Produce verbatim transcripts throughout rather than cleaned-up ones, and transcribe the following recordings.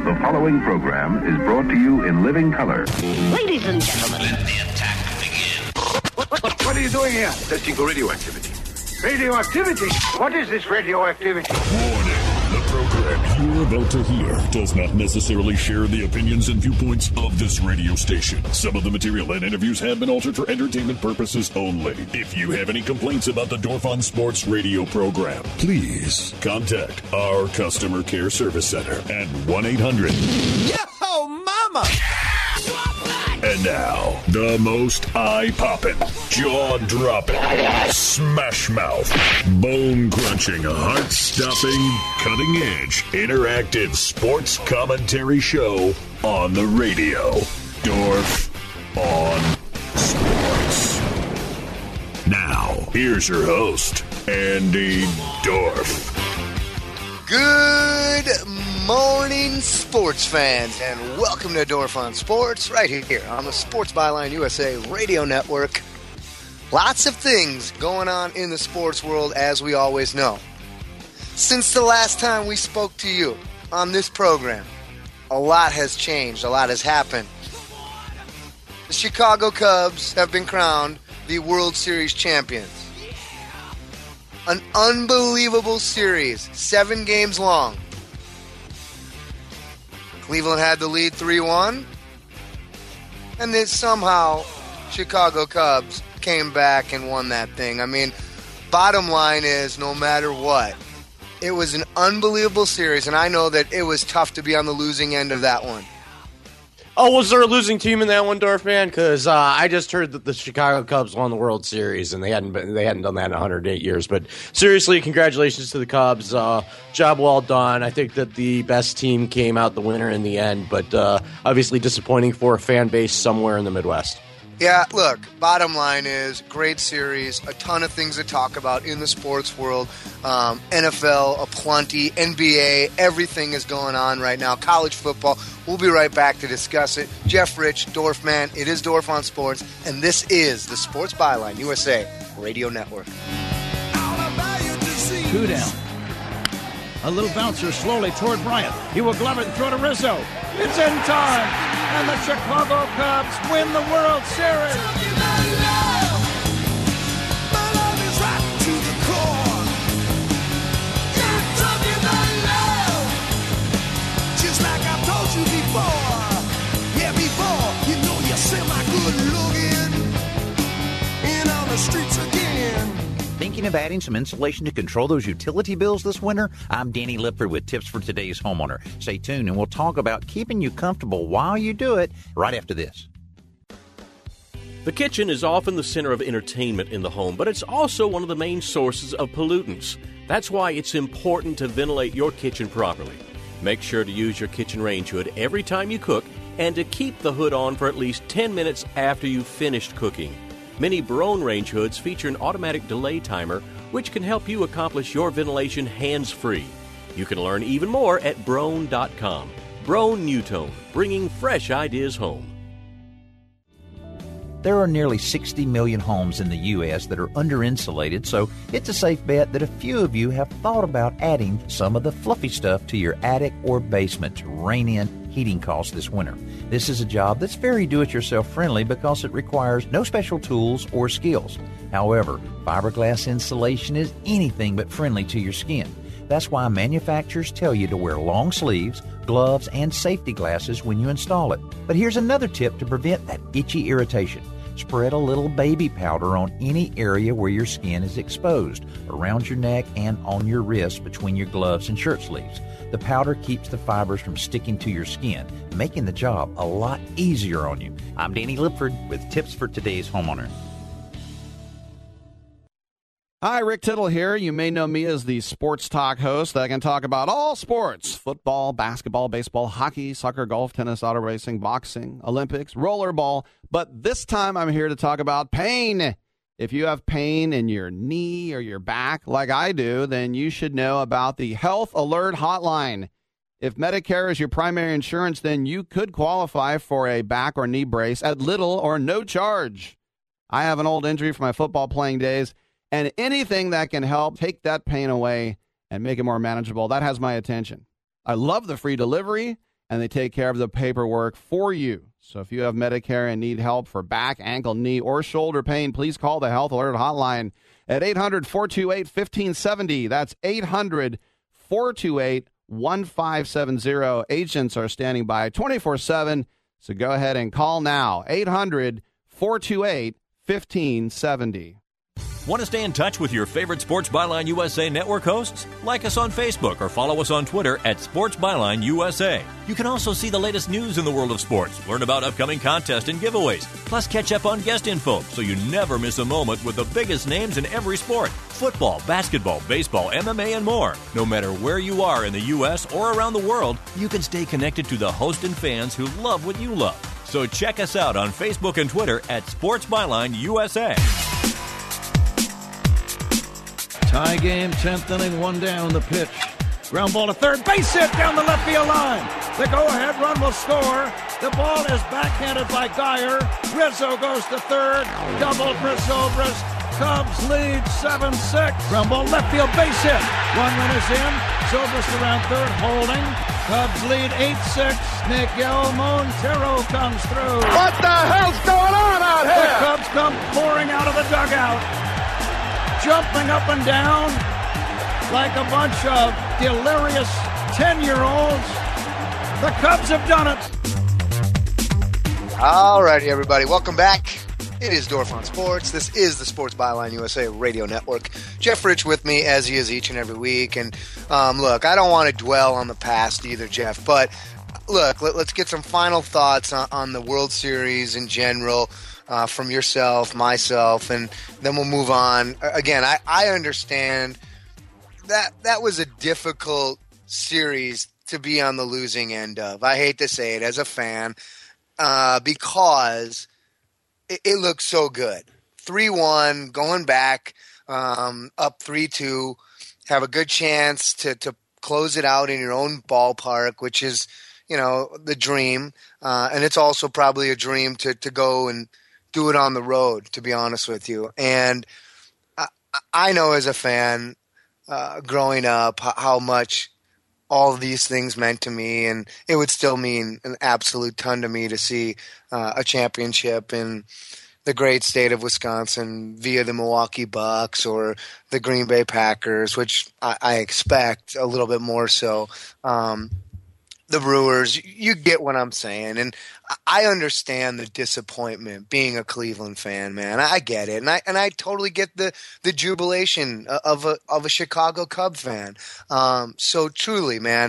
The following program is brought to you in living color. Ladies and gentlemen, let the attack begin. What, what, what are you doing here? Testing for radioactivity. Radioactivity? What is this radioactivity? Warning. The program you're about to hear does not necessarily share the opinions and viewpoints of this radio station. Some of the material and interviews have been altered for entertainment purposes only. If you have any complaints about the Dorf on Sports radio program, please contact our customer care service center at one eight hundred Yo, mama! And now, the most eye-popping, jaw-dropping, smash-mouth, bone-crunching, heart-stopping, cutting-edge, interactive sports commentary show on the radio. Dorf on Sports. Now, here's your host, Andy Dorf. Good morning, sports fans, and welcome to Dorf on Sports, right here on the Sports Byline U S A Radio Network. Lots of things going on in the sports world, as we always know. Since the last time we spoke to you on this program, a lot has changed, a lot has happened. The Chicago Cubs have been crowned the World Series champions. An unbelievable series, seven games long. Cleveland had the lead three one, and then somehow Chicago Cubs came back and won that thing. I mean, bottom line is, no matter what, it was an unbelievable series, and I know that it was tough to be on the losing end of that one. Oh, was there a losing team in that one, Dorf man? Because uh, I just heard that the Chicago Cubs won the World Series, and they hadn't been, they hadn't done that in one hundred eight years. But seriously, congratulations to the Cubs. Uh, job well done. I think that the best team came out the winner in the end, but uh, obviously disappointing for a fan base somewhere in the Midwest. Yeah, look, bottom line is, great series, a ton of things to talk about in the sports world. Um, N F L, aplenty, N B A, everything is going on right now. College football, we'll be right back to discuss it. Jeff Rich, Dorf Man, it is Dorf on Sports, and this is the Sports Byline U S A Radio Network. Two down. A little bouncer slowly toward Bryant. He will glove it and throw to Rizzo. It's in time, and the Chicago Cubs win the World Series. Just like I told you before. Yeah, before, you know you're semi-good looking. And on the streets again. Thinking of adding some insulation to control those utility bills this winter? I'm Danny Lipford with tips for today's homeowner. Stay tuned and we'll talk about keeping you comfortable while you do it right after this. The kitchen is often the center of entertainment in the home, but it's also one of the main sources of pollutants. That's why it's important to ventilate your kitchen properly. Make sure to use your kitchen range hood every time you cook and to keep the hood on for at least ten minutes after you've finished cooking. Many Braun range hoods feature an automatic delay timer, which can help you accomplish your ventilation hands-free. You can learn even more at Braun dot com. Braun NuTone, bringing fresh ideas home. There are nearly sixty million homes in the U S that are under-insulated, so it's a safe bet that a few of you have thought about adding some of the fluffy stuff to your attic or basement to rein in heating costs this winter. This is a job that's very do-it-yourself friendly because it requires no special tools or skills. However, fiberglass insulation is anything but friendly to your skin. That's why manufacturers tell you to wear long sleeves, gloves, and safety glasses when you install it. But here's another tip to prevent that itchy irritation. Spread a little baby powder on any area where your skin is exposed, around your neck and on your wrists between your gloves and shirt sleeves. The powder keeps the fibers from sticking to your skin, making the job a lot easier on you. I'm Danny Lipford with tips for today's homeowner. Hi, Rick Tittle here. You may know me as the sports talk host that can talk about all sports: football, basketball, baseball, hockey, soccer, golf, tennis, auto racing, boxing, Olympics, rollerball. But this time I'm here to talk about pain. If you have pain in your knee or your back like I do, then you should know about the Health Alert Hotline. If Medicare is your primary insurance, then you could qualify for a back or knee brace at little or no charge. I have an old injury from my football playing days, and anything that can help take that pain away and make it more manageable, that has my attention. I love the free delivery, and they take care of the paperwork for you. So if you have Medicare and need help for back, ankle, knee, or shoulder pain, please call the Health Alert Hotline at eight hundred, four two eight, one five seven zero. That's eight hundred, four two eight, one five seven zero. Agents are standing by twenty-four seven, so go ahead and call now. eight hundred, four two eight, one five seven zero. Want to stay in touch with your favorite Sports Byline U S A network hosts? Like us on Facebook or follow us on Twitter at Sports Byline U S A. You can also see the latest news in the world of sports, learn about upcoming contests and giveaways, plus catch up on guest info so you never miss a moment with the biggest names in every sport. Football, basketball, baseball, M M A, and more. No matter where you are in the U S or around the world, you can stay connected to the host and fans who love what you love. So check us out on Facebook and Twitter at Sports Byline U S A. Tie game, tenth inning, one down the pitch. Ground ball to third, base hit down the left field line. The go-ahead run will score. The ball is backhanded by Geyer. Rizzo goes to third. Double for Zobrist. Cubs lead seven six. Ground ball left field, base hit. One run is in. Zobrist around third, holding. Cubs lead eight six. Miguel Montero comes through. What the hell's going on out here? The Cubs come pouring out of the dugout, jumping up and down like a bunch of delirious ten-year-olds. The Cubs have done it. All righty, everybody. Welcome back. It is Dorf on Sports. This is the Sports Byline U S A Radio Network. Jeff Rich with me, as he is each and every week. And um, look, I don't want to dwell on the past either, Jeff. But look, let, let's get some final thoughts on, on the World Series in general. Uh, from yourself, myself, and then we'll move on. Again, I, I understand that that was a difficult series to be on the losing end of. I hate to say it as a fan uh, because it, it looked so good. three one, going back, um, up three two, have a good chance to, to close it out in your own ballpark, which is, you know, the dream. Uh, and it's also probably a dream to, to go and do it on the road, to be honest with you. And I, I know as a fan, uh, growing up, how, how much all of these things meant to me, and it would still mean an absolute ton to me to see uh, a championship in the great state of Wisconsin via the Milwaukee Bucks or the Green Bay Packers, which I, I expect a little bit more so. Um, The Brewers, you get what I'm saying, and I understand the disappointment being a Cleveland fan, man. I get it, and I and I totally get the, the jubilation of a of a Chicago Cub fan. Um, so truly, man,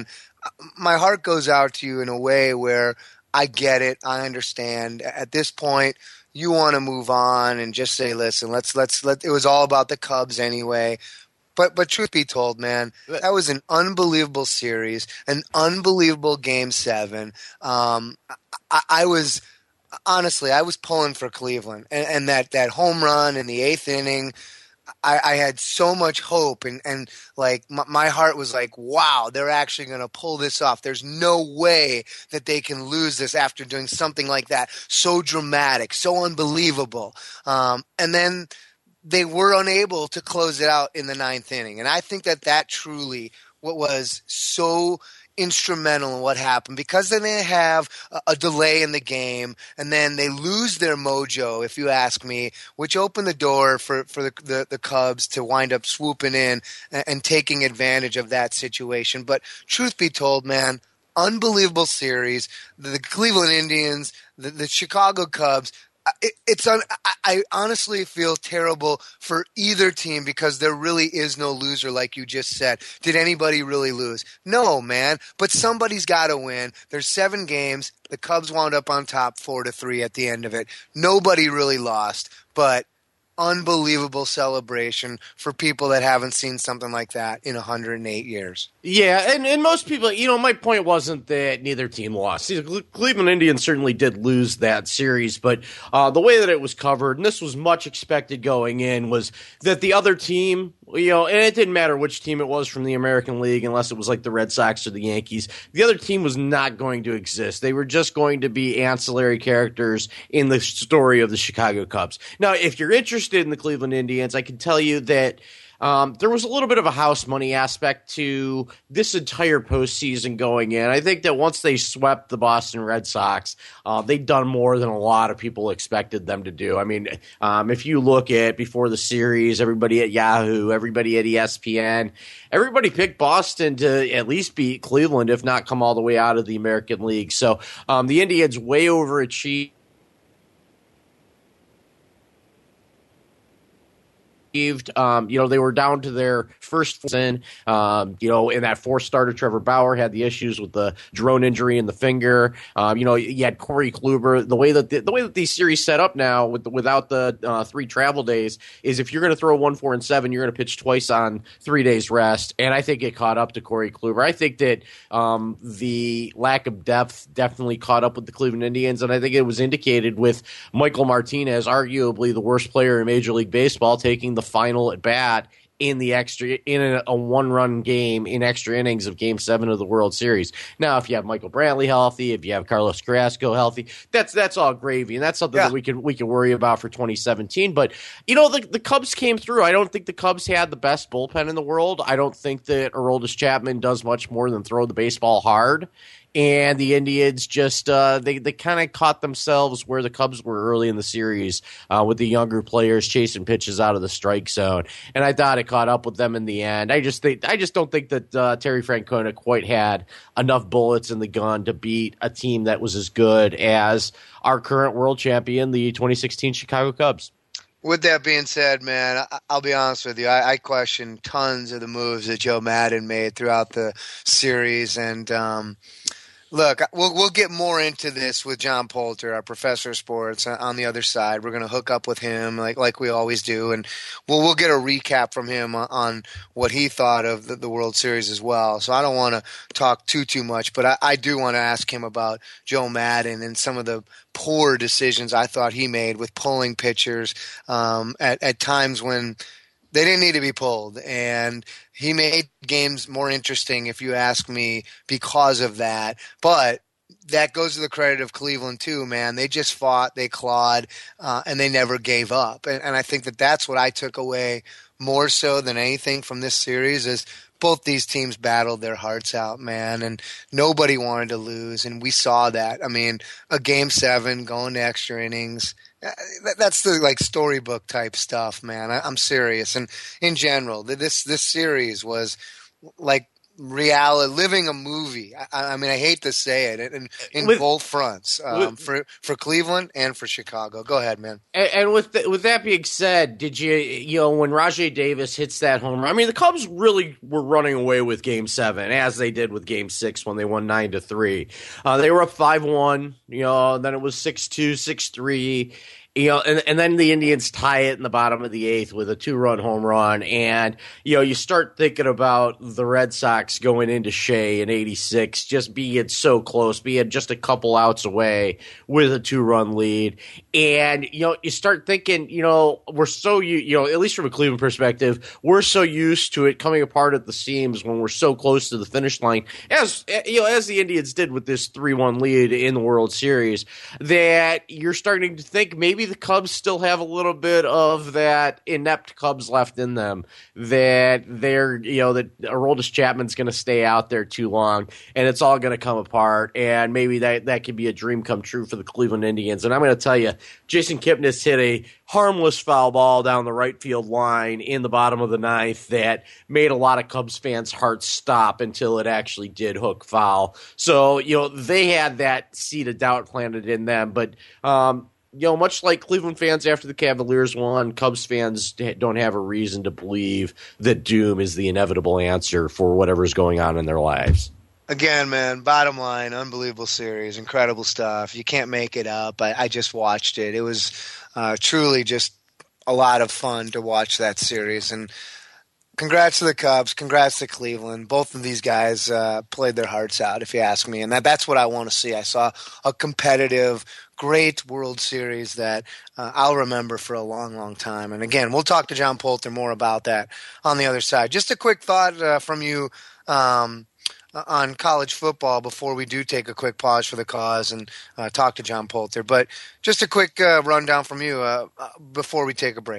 my heart goes out to you in a way where I get it, I understand. At this point, you want to move on and just say, listen, let's let's let. It was all about the Cubs anyway. But but truth be told, man, that was an unbelievable series, an unbelievable Game Seven. Um, I, I was honestly, I was pulling for Cleveland, and, and that, that home run in the eighth inning, I, I had so much hope, and and like my, my heart was like, wow, they're actually going to pull this off. There's no way that they can lose this after doing something like that, so dramatic, so unbelievable, um, and then they were unable to close it out in the ninth inning. And I think that that truly what was so instrumental in what happened, because then they have a, a delay in the game, and then they lose their mojo, if you ask me, which opened the door for, for the, the, the Cubs to wind up swooping in and, and taking advantage of that situation. But truth be told, man, unbelievable series. The, the Cleveland Indians, the, the Chicago Cubs, It, it's un, I, I honestly feel terrible for either team, because there really is no loser, like you just said. Did anybody really lose? No, man. But somebody's got to win. There's seven games. The Cubs wound up on top four to three at the end of it. Nobody really lost, but unbelievable celebration for people that haven't seen something like that in one hundred eight years. Yeah, and, and most people, you know, my point wasn't that neither team lost. The Cleveland Indians certainly did lose that series, but uh, the way that it was covered, and this was much expected going in, was that the other team, you know, and it didn't matter which team it was from the American League, unless it was like the Red Sox or the Yankees, the other team was not going to exist. They were just going to be ancillary characters in the story of the Chicago Cubs. Now, if you're interested in the Cleveland Indians, I can tell you that um, there was a little bit of a house money aspect to this entire postseason going in. I think that once they swept the Boston Red Sox, uh, they'd done more than a lot of people expected them to do. I mean, um, if you look at before the series, everybody at Yahoo, everybody at E S P N, everybody picked Boston to at least beat Cleveland, if not come all the way out of the American League. So um, the Indians way overachieved. Um, you know, they were down to their first in, um, you know, in that fourth starter, Trevor Bauer had the issues with the drone injury in the finger. Um, you know, you had Corey Kluber. The way that the, the way that these series set up now with the, without the uh, three travel days is if you're going to throw one, four, and seven, you're going to pitch twice on three days rest. And I think it caught up to Corey Kluber. I think that um, the lack of depth definitely caught up with the Cleveland Indians, and I think it was indicated with Michael Martinez, arguably the worst player in Major League Baseball, taking the final at bat in the extra in a, a one-run game in extra innings of Game Seven of the World Series. Now, if you have Michael Brantley healthy, if you have Carlos Carrasco healthy, that's that's all gravy, and that's something yeah. that we can we can worry about for twenty seventeen. But you know, the the Cubs came through. I don't think the Cubs had the best bullpen in the world. I don't think that Aroldis Chapman does much more than throw the baseball hard. And the Indians just uh, they they kind of caught themselves where the Cubs were early in the series uh, with the younger players chasing pitches out of the strike zone, and I thought it caught up with them in the end. I just think I just don't think that uh, Terry Francona quite had enough bullets in the gun to beat a team that was as good as our current world champion, the twenty sixteen Chicago Cubs. With that being said, man, I'll be honest with you. I, I question tons of the moves that Joe Maddon made throughout the series, and um, look, we'll we'll get more into this with John Poulter, our professor of sports, on the other side. We're going to hook up with him like like we always do, and we'll we'll get a recap from him on what he thought of the, the World Series as well. So I don't want to talk too too much, but I, I do want to ask him about Joe Maddon and some of the poor decisions I thought he made with pulling pitchers um, at at times when they didn't need to be pulled, and he made games more interesting, if you ask me, because of that. But that goes to the credit of Cleveland too, man. They just fought, they clawed, uh, and they never gave up. And, and I think that that's what I took away more so than anything from this series is both these teams battled their hearts out, man, and nobody wanted to lose, and we saw that. I mean, a game seven going to extra innings, that's the like storybook type stuff, man. I, I'm serious. And in general, this this series was like reality, living a movie. I, I mean, I hate to say it, in, in with, both fronts, um, with, for for Cleveland and for Chicago. Go ahead, man. And, and with the, with that being said, did you you know when Rajai Davis hits that home run? I mean, the Cubs really were running away with Game Seven, as they did with Game Six when they won nine to three. Uh, they were up five one. You know, then it was six two, six three. You know, and, and then the Indians tie it in the bottom of the eighth with a two-run home run. And, you know, you start thinking about the Red Sox going into Shea in eighty-six, just being so close, being just a couple outs away with a two-run lead. And, you know, you start thinking, you know, we're so, you know, at least from a Cleveland perspective, we're so used to it coming apart at the seams when we're so close to the finish line, as, you know, as the Indians did with this three one lead in the World Series, that you're starting to think maybe the Cubs still have a little bit of that inept Cubs left in them, that they're, you know, that Aroldis Chapman's going to stay out there too long and it's all going to come apart, and maybe that, that could be a dream come true for the Cleveland Indians. And I'm going to tell you, Jason Kipnis hit a harmless foul ball down the right field line in the bottom of the ninth that made a lot of Cubs fans' hearts stop until it actually did hook foul. So, you know, they had that seed of doubt planted in them, but, um, you know, much like Cleveland fans after the Cavaliers won, Cubs fans don't have a reason to believe that doom is the inevitable answer for whatever's going on in their lives. Again, man, bottom line, unbelievable series, incredible stuff. You can't make it up. I, I just watched it. It was uh, truly just a lot of fun to watch that series. And congrats to the Cubs. Congrats to Cleveland. Both of these guys uh, played their hearts out, if you ask me. And that, that's what I want to see. I saw a competitive, great World Series that uh, I'll remember for a long, long time. And again, we'll talk to John Poulter more about that on the other side. Just a quick thought uh, from you um, on college football before we do take a quick pause for the cause and uh, talk to John Poulter. But just a quick uh, rundown from you uh, before we take a break.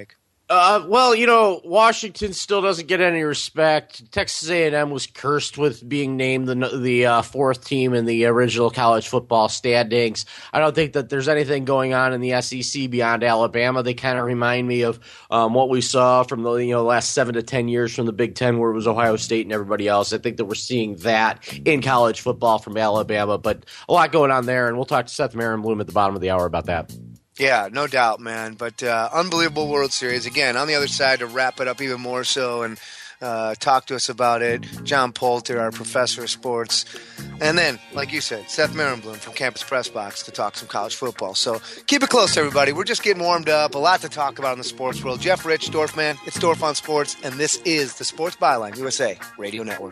Uh, well, you know, Washington still doesn't get any respect. Texas A and M was cursed with being named the the uh, fourth team in the original college football standings. I don't think that there's anything going on in the S E C beyond Alabama. They kind of remind me of um, what we saw from the you know last seven to ten years from the Big Ten, where it was Ohio State and everybody else. I think that we're seeing that in college football from Alabama, but a lot going on there, and we'll talk to Seth Marenbloom at the bottom of the hour about that. Yeah, no doubt, man. But uh, unbelievable World Series. Again, on the other side, to wrap it up even more so and uh, talk to us about it, John Poulter, our professor of sports. And then, like you said, Seth Marenbloom from Campus Press Box to talk some college football. So keep it close, everybody. We're just getting warmed up. A lot to talk about in the sports world. Jeff Rich, Dorfman, it's Dorf on Sports, and this is the Sports Byline U S A Radio Network.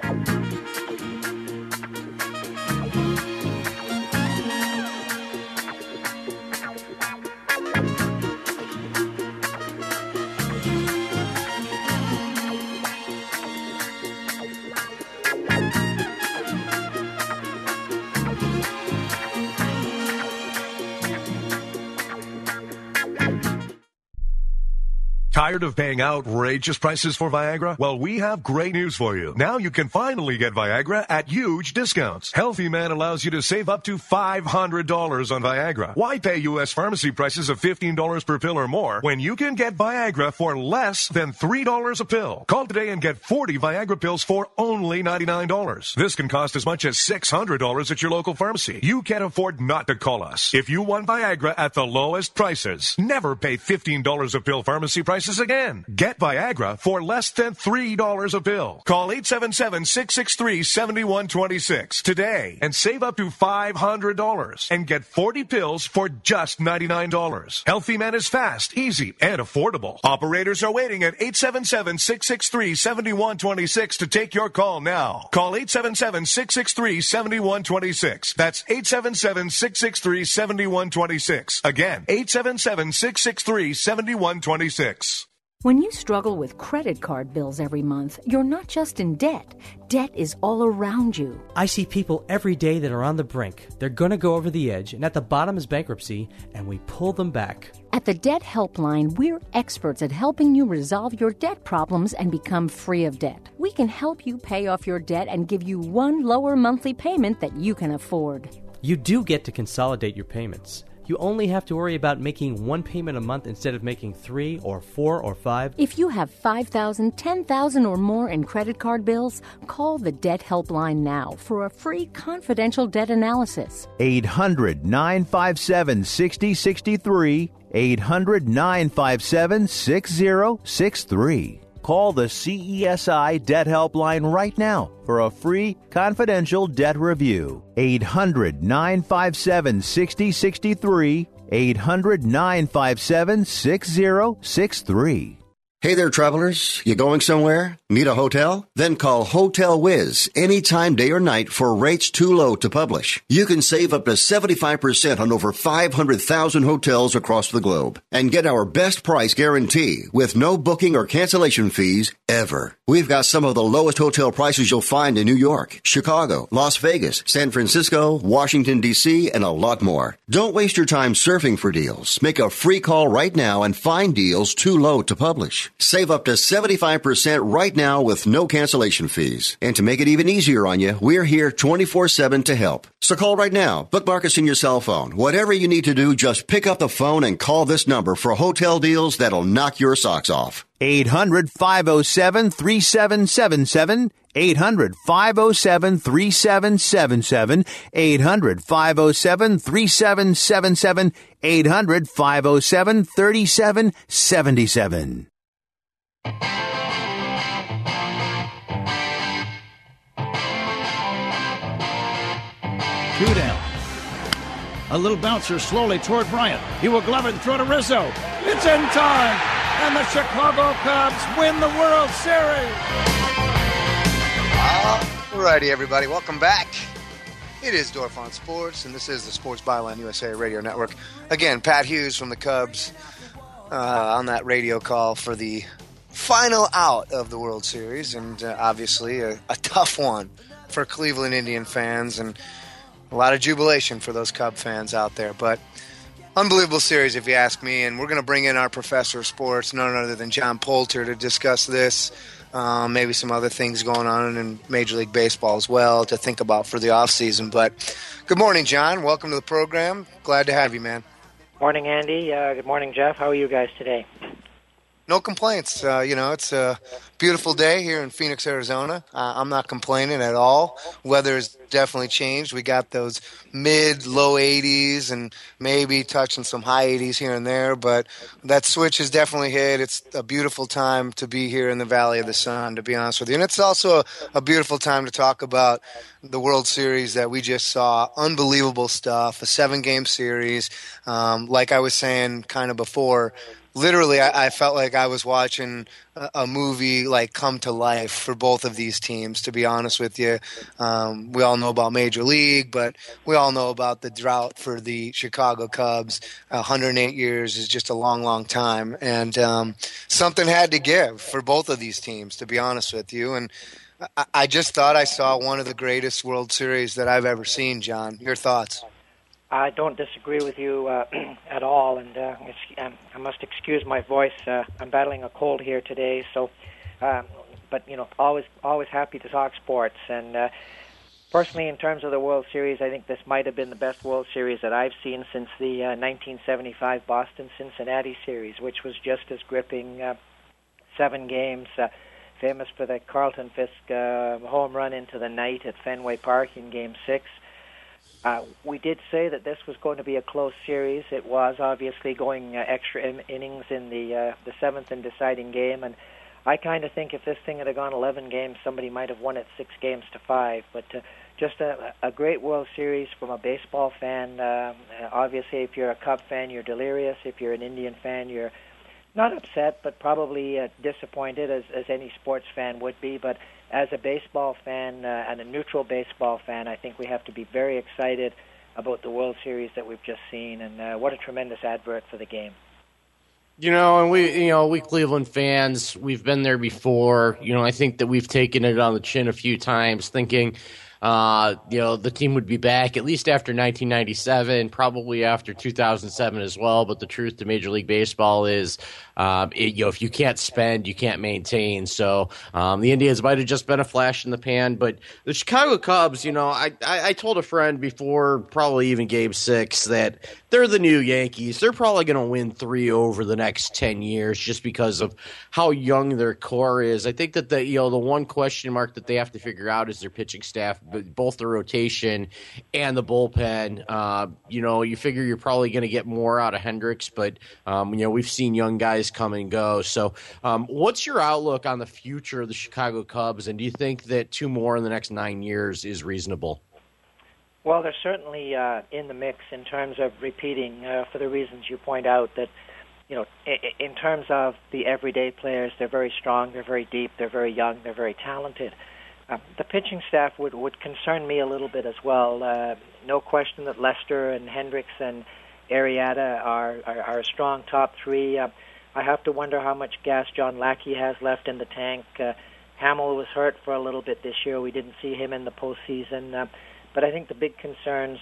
Tired of paying outrageous prices for Viagra? Well, we have great news for you. Now you can finally get Viagra at huge discounts. Healthy Man allows you to save up to five hundred dollars on Viagra. Why pay U S pharmacy prices of fifteen dollars per pill or more when you can get Viagra for less than three dollars a pill? Call today and get forty Viagra pills for only ninety-nine dollars. This can cost as much as six hundred dollars at your local pharmacy. You can't afford not to call us. If you want Viagra at the lowest prices, never pay fifteen dollars a pill pharmacy prices again. Get Viagra for less than three dollars a pill. Call eight seven seven, six six three, seven one two six today and save up to five hundred dollars and get forty pills for just ninety-nine dollars. Healthy Man is fast, easy, and affordable. Operators are waiting at eight seven seven, six six three, seven one two six to take your call now. Call eight seven seven, six six three, seven one two six. That's eight seven seven, six six three, seven one two six. Again, eight seven seven, six six three, seven one two six. When you struggle with credit card bills every month, you're not just in debt. Debt is all around you. I see people every day that are on the brink. They're going to go over the edge, and at the bottom is bankruptcy, and we pull them back. At the Debt Helpline, we're experts at helping you resolve your debt problems and become free of debt. We can help you pay off your debt and give you one lower monthly payment that you can afford. You do get to consolidate your payments. You only have to worry about making one payment a month instead of making three or four or five. If you have five thousand dollars, ten thousand dollars or more in credit card bills, call the Debt Helpline now for a free confidential debt analysis. eight hundred, nine five seven, six zero six three. eight hundred, nine five seven, six zero six three. Call the C E S I Debt Helpline right now for a free confidential debt review. eight hundred, nine five seven, six zero six three. eight hundred, nine five seven, six zero six three. Hey there, travelers. You going somewhere? Need a hotel? Then call Hotel Wiz anytime, day or night, for rates too low to publish. You can save up to seventy-five percent on over five hundred thousand hotels across the globe and get our best price guarantee with no booking or cancellation fees ever. We've got some of the lowest hotel prices you'll find in New York, Chicago, Las Vegas, San Francisco, Washington, D C, and a lot more. Don't waste your time surfing for deals. Make a free call right now and find deals too low to publish. Save up to seventy-five percent right now with no cancellation fees. And to make it even easier on you, we're here twenty-four seven to help. So call right now. Bookmark us in your cell phone. Whatever you need to do, just pick up the phone and call this number for hotel deals that'll knock your socks off. eight hundred, five oh seven, three seven seven seven. eight hundred, five oh seven, three seven seven seven. eight hundred, five oh seven, three seven seven seven. eight hundred, five oh seven, three seven seven seven. Two down. A little bouncer slowly toward Bryant. He will glove it and throw to Rizzo. It's in time, and the Chicago Cubs win the World Series. All righty, everybody. Welcome back. It is Dorf on Sports, and this is the Sports Byline U S A Radio Network. Again, Pat Hughes from the Cubs uh, on that radio call for the final out of the World Series, and uh, obviously a, a tough one for Cleveland Indian fans, and a lot of jubilation for those Cub fans out there. But Unbelievable series, if you ask me, and we're going to bring in our professor of sports, none other than John Poulter, to discuss this. Um, maybe some other things going on in Major League Baseball as well to think about for the offseason. But good morning, John. Welcome to the program. Glad to have you, man. Morning, Andy. Uh, good morning, Jeff. How are you guys today? No complaints. Uh, you know, it's a beautiful day here in Phoenix, Arizona. Uh, I'm not complaining at all. Weather has definitely changed. We got those mid, low eighties and maybe touching some high eighties here and there, but that switch has definitely hit. It's a beautiful time to be here in the Valley of the Sun, to be honest with you. And it's also a, a beautiful time to talk about the World Series that we just saw. Unbelievable stuff, a seven-game series. Um, like I was saying kind of before, literally, I, I felt like I was watching a, a movie like come to life for both of these teams, to be honest with you. Um, we all know about Major League, but we all know about the drought for the Chicago Cubs. one hundred eight years is just a long, long time. And um, something had to give for both of these teams, to be honest with you. And I, I just thought I saw one of the greatest World Series that I've ever seen, John. Your thoughts? I don't disagree with you uh, at all, and uh, um, I must excuse my voice. Uh, I'm battling a cold here today, so. Um, but you know, always, always happy to talk sports. And uh, personally, in terms of the World Series, I think this might have been the best World Series that I've seen since the uh, nineteen seventy-five Boston-Cincinnati series, which was just as gripping. Uh, seven games, uh, famous for the Carlton Fisk uh, home run into the night at Fenway Park in Game Six. Uh, we did say that this was going to be a close series. It was obviously going uh, extra in- innings in the uh, the seventh and deciding game, and I kind of think if this thing had gone eleven games, somebody might have won it six games to five. But uh, just a, a great World Series from a baseball fan. Um, obviously, if you're a Cub fan, you're delirious. If you're an Indian fan, you're not upset, but probably uh, disappointed, as, as any sports fan would be. But as a baseball fan uh, and a neutral baseball fan, I think we have to be very excited about the World Series that we've just seen, and uh, what a tremendous advert for the game. You know, and we, you know, we Cleveland fans, we've been there before. You know, I think that we've taken it on the chin a few times, thinking, uh, you know, the team would be back at least after nineteen ninety-seven, probably after two thousand seven as well. But the truth to Major League Baseball is, um, it, you know, if you can't spend, you can't maintain. So um, the Indians might have just been a flash in the pan. But the Chicago Cubs, you know, I, I, I told a friend before probably even Game Six that they're the new Yankees. They're probably going to win three over the next ten years just because of how young their core is. I think that the, you know, the one question mark that they have to figure out is their pitching staff, both the rotation and the bullpen. Uh, you know, you figure you're probably going to get more out of Hendricks, but, um, you know, we've seen young guys come and go. So um, what's your outlook on the future of the Chicago Cubs, and do you think that two more in the next nine years is reasonable? Well, they're certainly uh, in the mix in terms of repeating uh, for the reasons you point out that, you know, in, in terms of the everyday players, they're very strong, they're very deep, they're very young, they're very talented. Uh, the pitching staff would, would concern me a little bit as well. Uh, no question that Lester and Hendricks and Arrieta are, are, are a strong top three. Uh, I have to wonder how much gas John Lackey has left in the tank. Uh, Hamill was hurt for a little bit this year. We didn't see him in the postseason. Uh, but I think the big concerns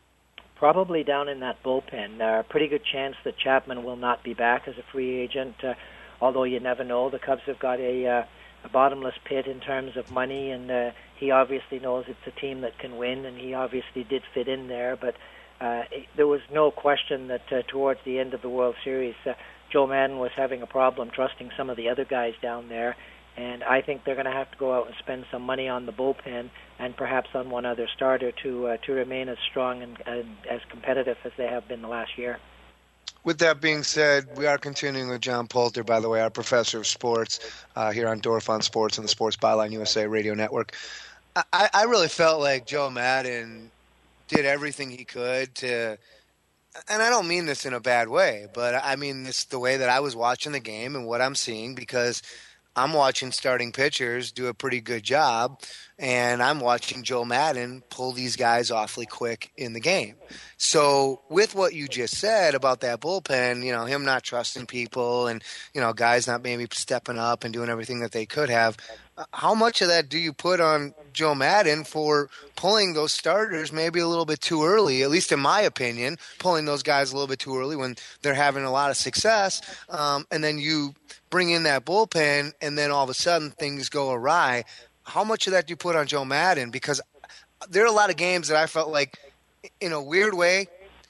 probably down in that bullpen. Uh, a pretty good chance that Chapman will not be back as a free agent, uh, although you never know. The Cubs have got a... Uh, a bottomless pit in terms of money, and uh, he obviously knows it's a team that can win, and he obviously did fit in there, but uh, it, there was no question that uh, towards the end of the World Series, uh, Joe Madden was having a problem trusting some of the other guys down there, and I think they're going to have to go out and spend some money on the bullpen and perhaps on one other starter to uh, to remain as strong and, and as competitive as they have been the last year. With that being said, we are continuing with John Poulter, by the way, our professor of sports uh, here on Dorf on Sports and the Sports Byline U S A Radio Network. I, I really felt like Joe Madden did everything he could to, and I don't mean this in a bad way, but I mean this the way that I was watching the game and what I'm seeing, because I'm watching starting pitchers do a pretty good job, and I'm watching Joe Madden pull these guys awfully quick in the game. So with what you just said about that bullpen, you know, him not trusting people and, you know, guys not maybe stepping up and doing everything that they could have, how much of that do you put on Joe Madden for pulling those starters maybe a little bit too early, at least in my opinion, pulling those guys a little bit too early when they're having a lot of success, um, and then you bring in that bullpen, and then all of a sudden things go awry. How much of that do you put on Joe Madden? Because there are a lot of games that I felt like, in a weird way,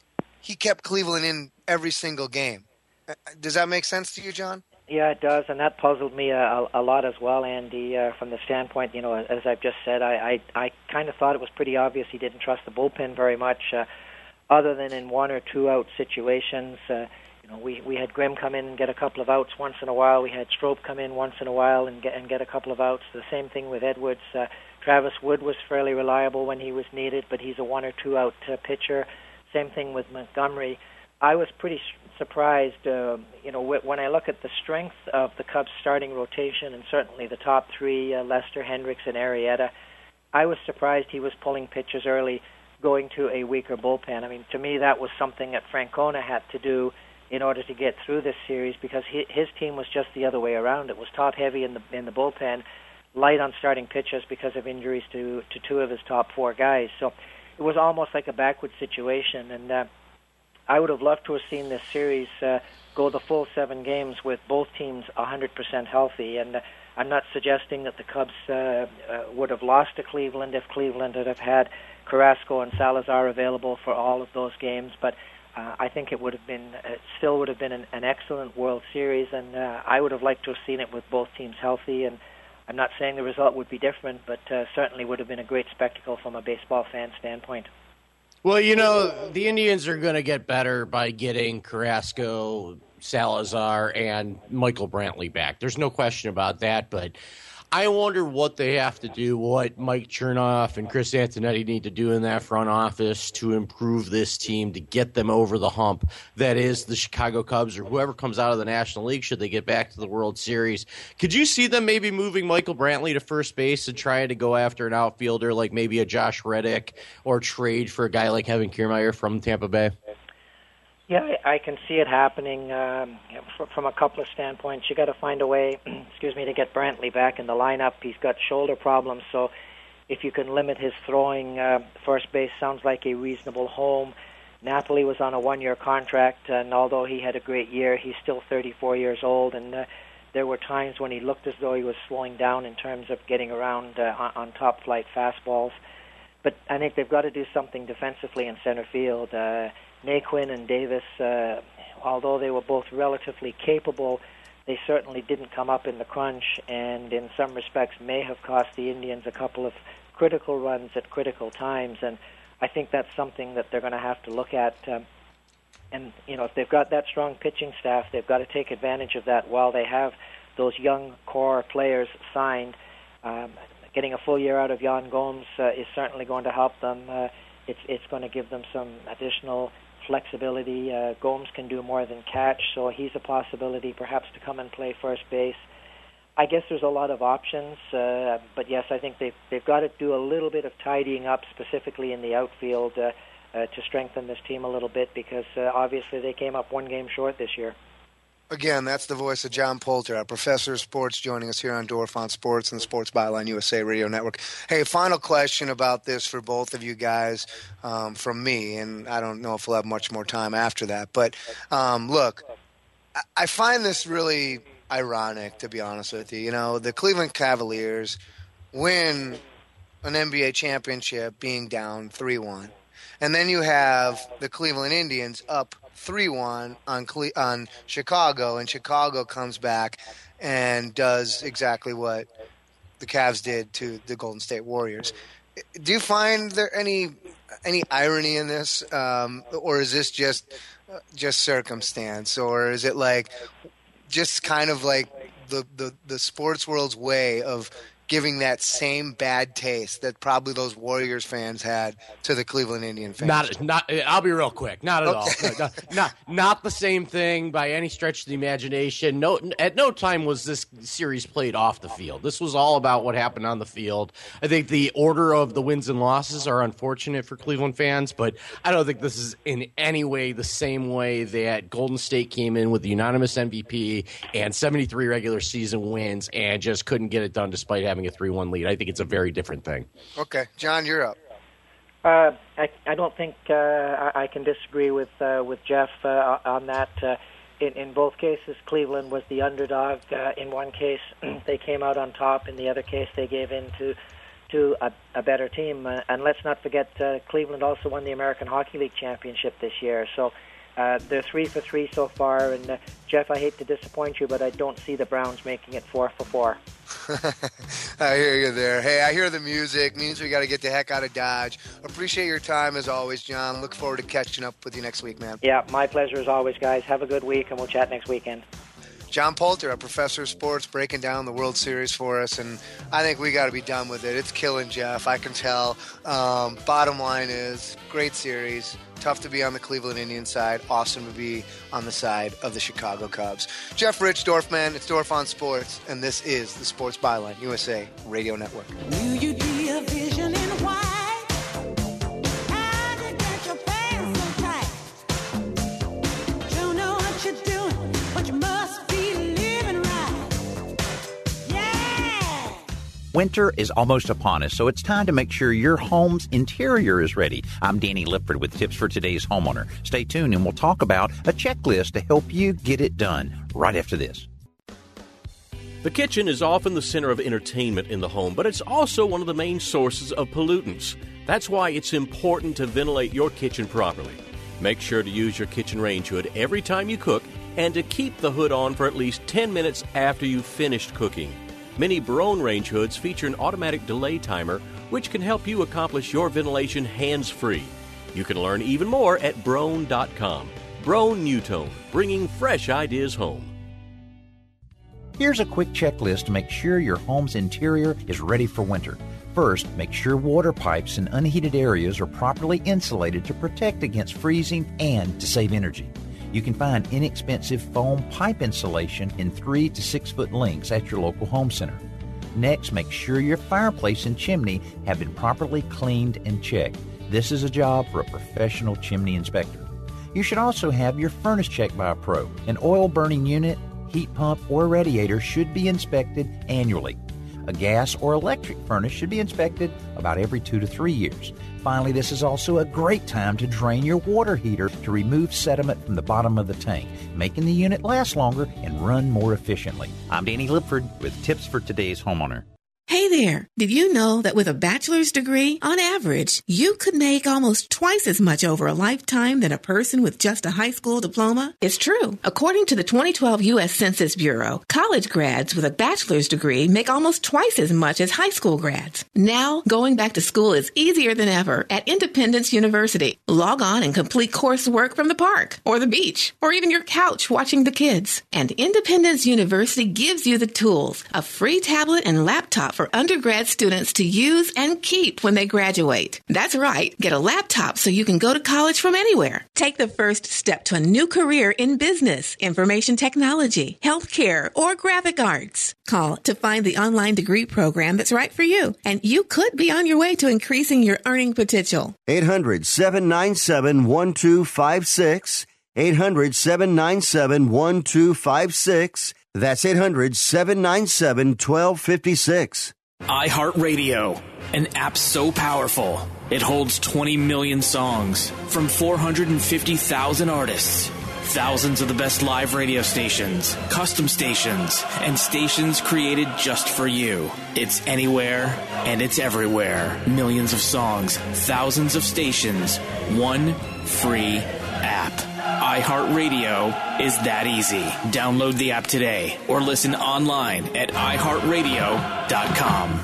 he kept Cleveland in every single game. Does that make sense to you, John? Yeah, it does, and that puzzled me a, a lot as well, Andy, uh, from the standpoint, you know, as I've just said, I, I, I kind of thought it was pretty obvious he didn't trust the bullpen very much, uh, other than in one or two-out situations. Uh, you know, we, we had Grimm come in and get a couple of outs once in a while. We had Strope come in once in a while and get, and get a couple of outs. The same thing with Edwards. Uh, Travis Wood was fairly reliable when he was needed, but he's a one- or two-out uh, pitcher. Same thing with Montgomery. I was pretty surprised, uh, you know, when I look at the strength of the Cubs' starting rotation, and certainly the top three, uh, Lester, Hendricks, and Arrieta, I was surprised he was pulling pitchers early, going to a weaker bullpen. I mean, to me, that was something that Francona had to do in order to get through this series, because he, his team was just the other way around. It was top-heavy in the in the bullpen, light on starting pitchers because of injuries to, to two of his top four guys. So it was almost like a backward situation, and uh, I would have loved to have seen this series uh, go the full seven games with both teams one hundred percent healthy. And uh, I'm not suggesting that the Cubs uh, uh, would have lost to Cleveland if Cleveland had have had Carrasco and Salazar available for all of those games, but uh, I think it would have been, it still would have been an, an excellent World Series, and uh, I would have liked to have seen it with both teams healthy. And I'm not saying the result would be different, but uh, certainly would have been a great spectacle from a baseball fan standpoint. Well, you know, the Indians are going to get better by getting Carrasco, Salazar, and Michael Brantley back. There's no question about that, but I wonder what they have to do, what Mike Chernoff and Chris Antonetti need to do in that front office to improve this team, to get them over the hump that is the Chicago Cubs or whoever comes out of the National League should they get back to the World Series. Could you see them maybe moving Michael Brantley to first base and trying to go after an outfielder like maybe a Josh Reddick or trade for a guy like Kevin Kiermaier from Tampa Bay? Yeah, I can see it happening um, from a couple of standpoints. You got to find a way, excuse me, to get Brantley back in the lineup. He's got shoulder problems, so if you can limit his throwing, uh, first base sounds like a reasonable home. Napoli was on a one-year contract, and although he had a great year, he's still thirty-four years old, and uh, there were times when he looked as though he was slowing down in terms of getting around uh, on, on top-flight fastballs. But I think they've got to do something defensively in center field. Uh, Naquin and Davis, uh, although they were both relatively capable, they certainly didn't come up in the crunch, and in some respects may have cost the Indians a couple of critical runs at critical times. And I think that's something that they're going to have to look at. Um, and, you know, if they've got that strong pitching staff, they've got to take advantage of that while they have those young core players signed. Um, getting a full year out of Yan Gomes uh, is certainly going to help them. Uh, it's, it's going to give them some additional flexibility. Uh, Gomes can do more than catch, so he's a possibility perhaps to come and play first base. I guess there's a lot of options, uh, but yes, I think they've, they've got to do a little bit of tidying up, specifically in the outfield, uh, uh, to strengthen this team a little bit, because uh, obviously they came up one game short this year. Again, that's the voice of John Poulter, our professor of sports, joining us here on Dorf on Sports and the Sports Byline U S A Radio Network. Hey, final question about this for both of you guys um, from me, and I don't know if we'll have much more time after that. But, um, look, I find this really ironic, to be honest with you. You know, the Cleveland Cavaliers win an N B A championship being down three one. And then you have the Cleveland Indians up three one on Cle- on Chicago, and Chicago comes back and does exactly what the Cavs did to the Golden State Warriors. Do you find there any any irony in this, um, or is this just just circumstance, or is it like just kind of like the, the, the sports world's way of giving that same bad taste that probably those Warriors fans had to the Cleveland Indian fans? Not, not. I'll be real quick. Not at Okay. all. No, no, not, not the same thing by any stretch of the imagination. No, at no time was this series played off the field. This was all about what happened on the field. I think the order of the wins and losses are unfortunate for Cleveland fans, but I don't think this is in any way the same way that Golden State came in with the unanimous M V P and seventy-three regular season wins and just couldn't get it done despite having having a three one lead. I think it's a very different thing. Okay, John, you're up. Uh, I, I don't think uh, I, I can disagree with uh, with Jeff uh, on that. Uh, in, in both cases, Cleveland was the underdog. Uh, in one case, they came out on top. In the other case, they gave in to to a, a better team. Uh, and let's not forget, uh, Cleveland also won the American Hockey League championship this year. So uh, they're three for three so far. And uh, Jeff, I hate to disappoint you, but I don't see the Browns making it four for four. I hear you there. Hey, I hear the music. Means we got to get the heck out of Dodge. Appreciate your time as always, John. Look forward to catching up with you next week, man. Yeah, my pleasure as always, guys. Have a good week, and we'll chat next weekend. John Poulter, a professor of sports, breaking down the World Series for us, and I think we got to be done with it. It's killing Jeff, I can tell. Um, bottom line is, great series. Tough to be on the Cleveland Indians side. Awesome to be on the side of the Chicago Cubs. Jeff Rich, Dorfman. It's Dorf on Sports, and this is the Sports Byline U S A Radio Network. Will you be a vision in white? Winter is almost upon us, so it's time to make sure your home's interior is ready. I'm Danny Lipford with tips for today's homeowner. Stay tuned and we'll talk about a checklist to help you get it done right after this. The kitchen is often the center of entertainment in the home, but it's also one of the main sources of pollutants. That's why it's important to ventilate your kitchen properly. Make sure to use your kitchen range hood every time you cook and to keep the hood on for at least ten minutes after you've finished cooking. Many Braun range hoods feature an automatic delay timer, which can help you accomplish your ventilation hands-free. You can learn even more at Braun dot com. Braun NuTone, bringing fresh ideas home. Here's a quick checklist to make sure your home's interior is ready for winter. First, make sure water pipes in unheated areas are properly insulated to protect against freezing and to save energy. You can find inexpensive foam pipe insulation in three to six foot lengths at your local home center. Next, make sure your fireplace and chimney have been properly cleaned and checked. This is a job for a professional chimney inspector. You should also have your furnace checked by a pro. An oil burning unit, heat pump, or radiator should be inspected annually. A gas or electric furnace should be inspected about every two to three years. Finally, this is also a great time to drain your water heater to remove sediment from the bottom of the tank, making the unit last longer and run more efficiently. I'm Danny Lipford with tips for today's homeowner. Hey there! Did you know that with a bachelor's degree, on average, you could make almost twice as much over a lifetime than a person with just a high school diploma? It's true. According to the twenty twelve U S Census Bureau, college grads with a bachelor's degree make almost twice as much as high school grads. Now, going back to school is easier than ever at Independence University. Log on and complete coursework from the park, or the beach, or even your couch watching the kids. And Independence University gives you the tools, a free tablet and laptop for undergrad students to use and keep when they graduate. That's right. Get a laptop so you can go to college from anywhere. Take the first step to a new career in business, information technology, healthcare, or graphic arts. Call to find the online degree program that's right for you, and you could be on your way to increasing your earning potential. eight hundred, seven nine seven, one two five six. eight hundred, seven nine seven, one two five six. That's eight hundred, seven nine seven, one two five six. iHeartRadio, an app so powerful, it holds twenty million songs from four hundred fifty thousand artists. Thousands of the best live radio stations, custom stations, and stations created just for you. It's anywhere and it's everywhere. Millions of songs, thousands of stations, one free app. iHeartRadio is that easy. Download the app today or listen online at i heart radio dot com.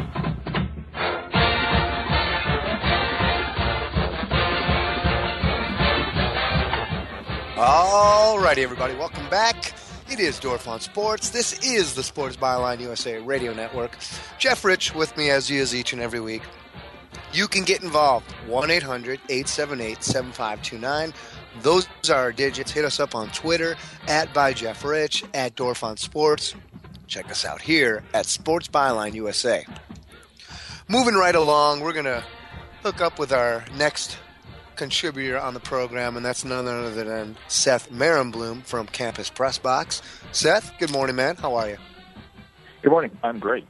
All righty, everybody. Welcome back. It is Dorf on Sports. This is the Sports Byline U S A Radio Network. Jeff Rich with me as he is each and every week. You can get involved. one eight hundred, eight seven eight, seven five two nine. Those are our digits. Hit us up on Twitter at by Jeff Rich, at Dorf on Sports. Check us out here at Sports Byline U S A. Moving right along, we're going to hook up with our next contributor on the program, and that's none other than Seth Marenblum from Campus Press Box. Seth, good morning, man. How are you? Good morning. I'm great.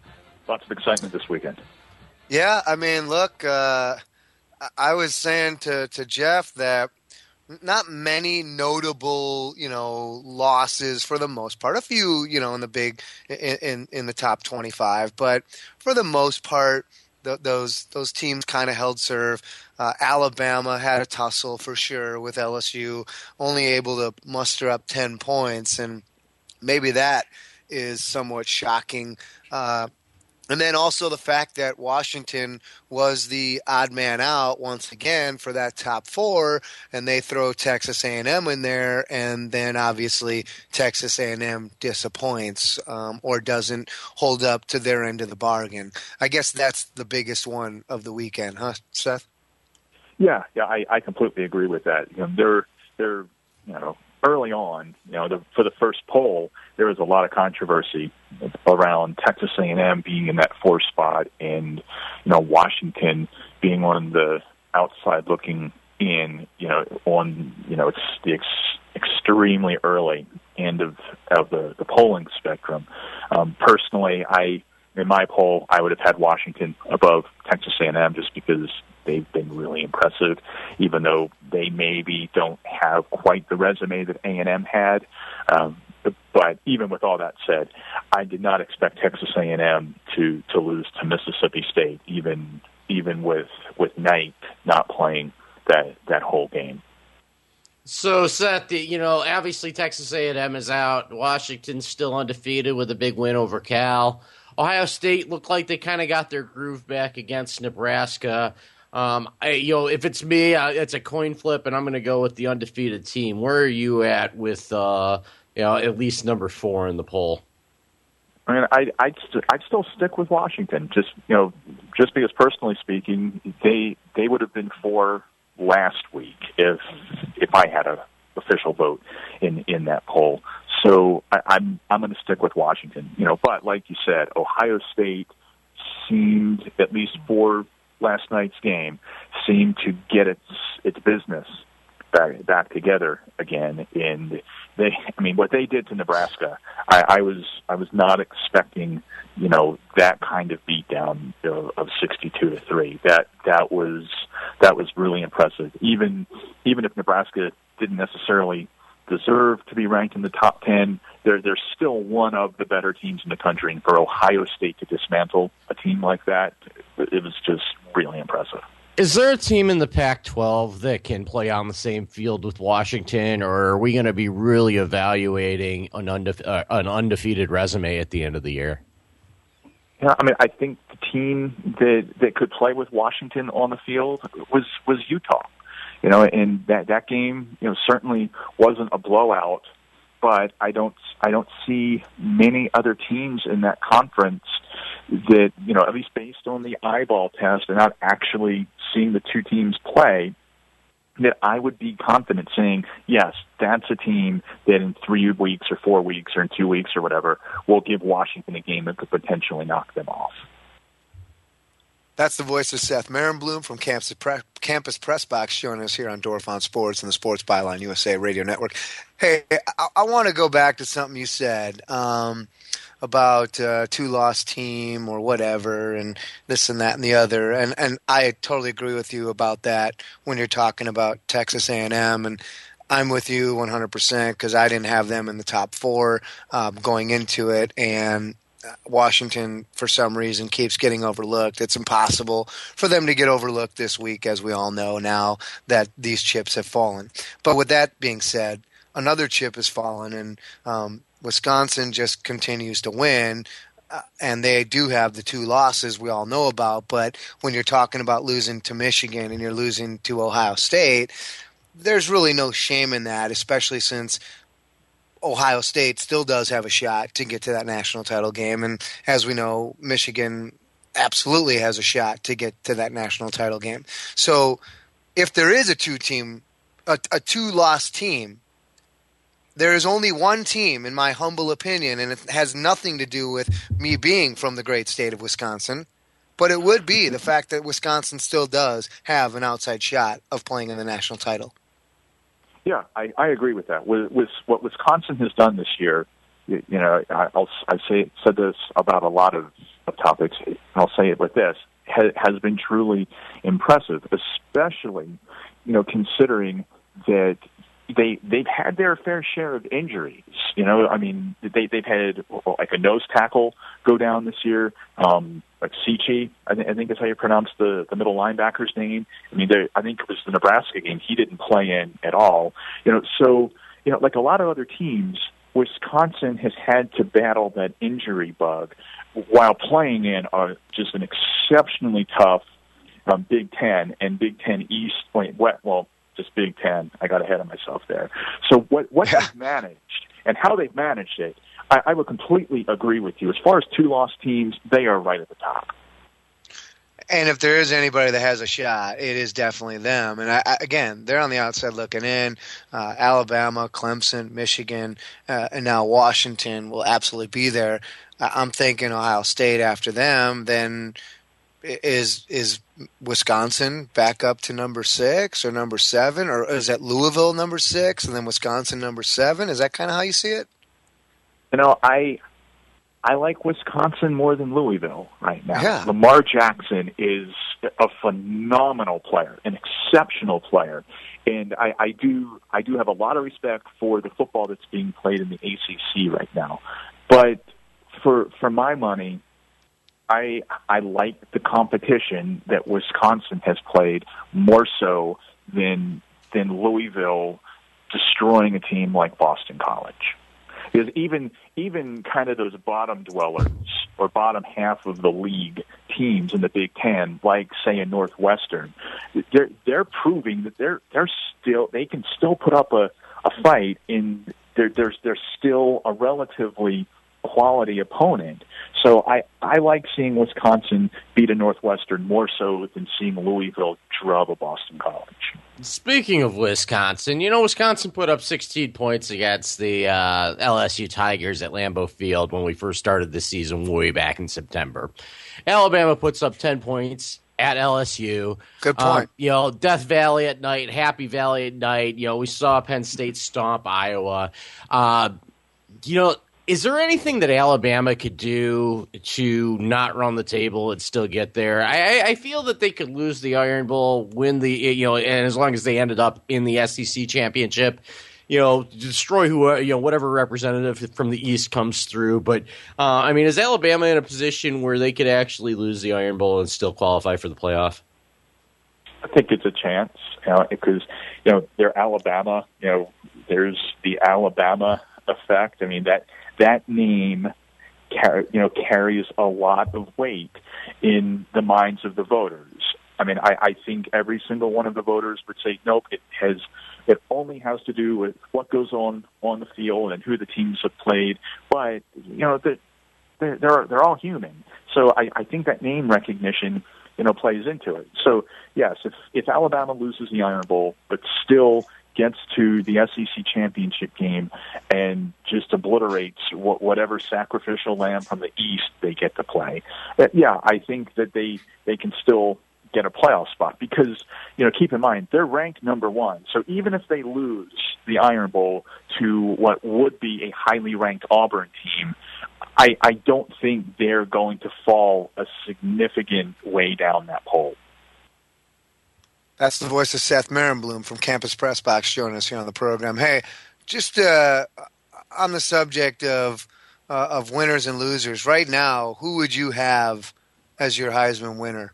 lots of excitement this weekend. Yeah, I mean, look, uh, I was saying to, to Jeff that not many notable, you know, losses for the most part. A few, you know, in the big, in in, in the top twenty-five, but for the most part, th- those those teams kind of held serve. Uh, Alabama had a tussle for sure with L S U, only able to muster up ten points, and maybe that is somewhat shocking. Uh, And then also the fact that Washington was the odd man out once again for that top four, and they throw Texas A and M in there, and then obviously Texas A and M disappoints um, or doesn't hold up to their end of the bargain. I guess that's the biggest one of the weekend, huh, Seth? Yeah, yeah, I, I completely agree with that. You know, they're they're you know. Early on, you know, the, for the first poll, there was a lot of controversy around Texas A and M being in that four spot, and you know, Washington being on the outside looking in. You know, on you know, it's the ex- extremely early end of of the, the polling spectrum. Um, personally, I in my poll, I would have had Washington above Texas A and M just because they've been really impressive, even though they maybe don't have quite the resume that A and M had. Um, but even with all that said, I did not expect Texas A and M to, to lose to Mississippi State, even even with with Knight not playing that that whole game. So, Seth, you know, obviously Texas A and M is out. Washington's still undefeated with a big win over Cal. Ohio State looked like they kind of got their groove back against Nebraska. Um, I, you know, if it's me, uh, it's a coin flip, and I'm going to go with the undefeated team. Where are you at with, uh, you know, at least number four in the poll? I mean, I, I'd, st- I'd still stick with Washington. Just you know, just because personally speaking, they they would have been four last week if if I had a official vote in, in that poll. So I, I'm I'm going to stick with Washington. You know, but like you said, Ohio State seemed, at least for last night's game, seemed to get its its business back back together again. And they, I mean, what they did to Nebraska, I, I was I was not expecting, you know, that kind of beatdown of, of sixty-two to three. That that was that was really impressive. Even even if Nebraska didn't necessarily deserve to be ranked in the top ten, they're they're still one of the better teams in the country. And for Ohio State to dismantle a team like that, it was just really impressive. Is there a team in the Pac twelve that can play on the same field with Washington, or are we going to be really evaluating an, undefe- uh, an undefeated resume at the end of the year? Yeah, I mean, I think the team that that could play with Washington on the field was was Utah. You know, and that that game, you know, certainly wasn't a blowout, but I don't I don't see many other teams in that conference that, you know, at least based on the eyeball test and not actually seeing the two teams play, that I would be confident saying, yes, that's a team that in three weeks or four weeks or in two weeks or whatever will give Washington a game that could potentially knock them off. That's the voice of Seth Marenblum from Campus, Pre- Campus Press Box, joining us here on Dorfon Sports and the Sports Byline U S A Radio Network. Hey, I, I want to go back to something you said um, about uh, two-loss team or whatever, and this and that and the other. And and I totally agree with you about that when you're talking about Texas A and M. And I'm with you one hundred percent because I didn't have them in the top four um, going into it, and Washington, for some reason, keeps getting overlooked. It's impossible for them to get overlooked this week, as we all know now that these chips have fallen. But with that being said, another chip has fallen, and um, Wisconsin just continues to win, uh, and they do have the two losses we all know about. But when you're talking about losing to Michigan and you're losing to Ohio State, there's really no shame in that, especially since Ohio State still does have a shot to get to that national title game. And as we know, Michigan absolutely has a shot to get to that national title game. So if there is a two-team, a, a two-loss team, there is only one team, in my humble opinion, and it has nothing to do with me being from the great state of Wisconsin, but it would be the fact that Wisconsin still does have an outside shot of playing in the national title. Yeah, I, I agree with that. With, with what Wisconsin has done this year, you, you know, I, I'll I say said this about a lot of of topics, I'll say it with this, ha- has been truly impressive, especially, you know, considering that they they've had their fair share of injuries. You know, I mean, they they've had well, like a nose tackle go down this year. Um, like Sichi, I, th- I think is how you pronounce the the middle linebacker's name. I mean, I think it was the Nebraska game. He didn't play in at all. You know, so you know, like a lot of other teams, Wisconsin has had to battle that injury bug while playing in a, just an exceptionally tough um, Big Ten and Big Ten East. Well, just Big Ten. I got ahead of myself there. So what what yeah. they've managed and how they've managed it, I, I would completely agree with you. As far as two-loss teams, they are right at the top. And if there is anybody that has a shot, it is definitely them. And I, I, again, they're on the outside looking in. Uh, Alabama, Clemson, Michigan, uh, and now Washington will absolutely be there. I'm thinking Ohio State after them. Then is is Wisconsin back up to number six or number seven, or is that Louisville number six and then Wisconsin number seven? Is that kind of how you see it? You know, I. I like Wisconsin more than Louisville right now. Yeah. Lamar Jackson is a phenomenal player, an exceptional player, and I, I do I do have a lot of respect for the football that's being played in the A C C right now. But for for my money, I I like the competition that Wisconsin has played more so than than Louisville destroying a team like Boston College. Because even even kind of those bottom dwellers or bottom half of the league teams in the Big Ten, like say in Northwestern, they're they're proving that they're they're still they can still put up a, a fight in they're they're they're still a relatively quality opponent. So I, I like seeing Wisconsin beat a Northwestern more so than seeing Louisville drub a Boston College. Speaking of Wisconsin, you know, Wisconsin put up sixteen points against the uh, L S U Tigers at Lambeau Field when we first started the season way back in September. Alabama puts up ten points at L S U. Good point. Um, you know, Death Valley at night, Happy Valley at night. You know, we saw Penn State stomp Iowa. Uh, you know, is there anything that Alabama could do to not run the table and still get there? I, I feel that they could lose the Iron Bowl, win the, you know, and as long as they ended up in the S E C championship, you know, destroy who, you know, whatever representative from the East comes through. But, uh, I mean, is Alabama in a position where they could actually lose the Iron Bowl and still qualify for the playoff? I think it's a chance, you know, because, you know, they're Alabama, you know, there's the Alabama effect. I mean, that, that name, car- you know, carries a lot of weight in the minds of the voters. I mean, I, I think every single one of the voters would say, nope, it has, it only has to do with what goes on on the field and who the teams have played. But, you know, they're, they're, they're, they're all human. So I, I think that name recognition, you know, plays into it. So, yes, if, if Alabama loses the Iron Bowl, but still gets to the S E C championship game and just obliterates wh- whatever sacrificial lamb from the East they get to play, uh, yeah, I think that they, they can still get a playoff spot because, you know, keep in mind, they're ranked number one. So even if they lose the Iron Bowl to what would be a highly ranked Auburn team, I, I don't think they're going to fall a significant way down that pole. That's the voice of Seth Marenblum from Campus Press Box joining us here on the program. Hey, just uh, on the subject of uh, of winners and losers, right now, who would you have as your Heisman winner?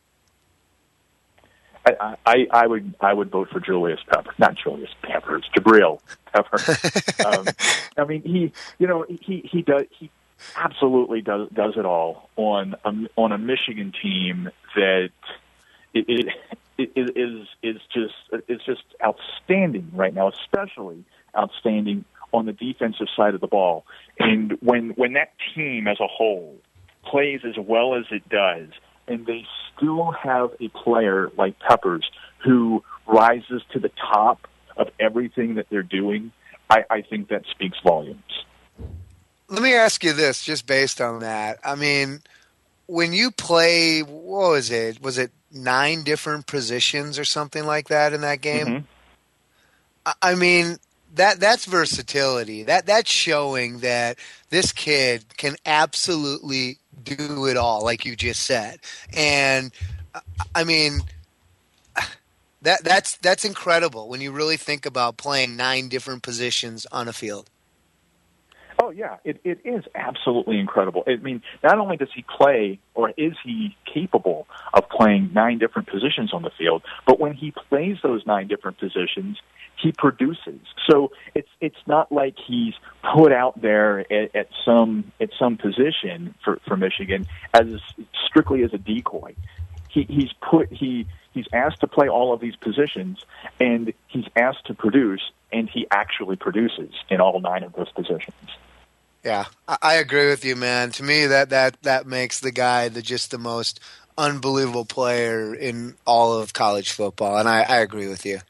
I, I, I would I would vote for Julius Pepper, not Julius Pepper, it's Jabril Pepper. um, I mean, he you know he he does he absolutely does does it all on a, on a Michigan team that it. it Is, is is just is just outstanding right now, especially outstanding on the defensive side of the ball. And when when that team as a whole plays as well as it does, and they still have a player like Peppers who rises to the top of everything that they're doing, I, I think that speaks volumes. Let me ask you this, just based on that. I mean, when you play, what was it? Was it nine different positions or something like that in that game? Mm-hmm. I mean, that that's versatility. That that's showing that this kid can absolutely do it all, like you just said. And I mean, that that's that's incredible when you really think about playing nine different positions on a field. Oh, yeah, it, it is absolutely incredible. I mean, not only does he play, or is he capable of playing nine different positions on the field, but when he plays those nine different positions, he produces. So it's it's not like he's put out there at, at some at some position for, for Michigan as strictly as a decoy. He, he's put he he's asked to play all of these positions, and he's asked to produce, and he actually produces in all nine of those positions. Yeah, I agree with you, man. To me, that that that makes the guy the just the most unbelievable player in all of college football, and I, I agree with you.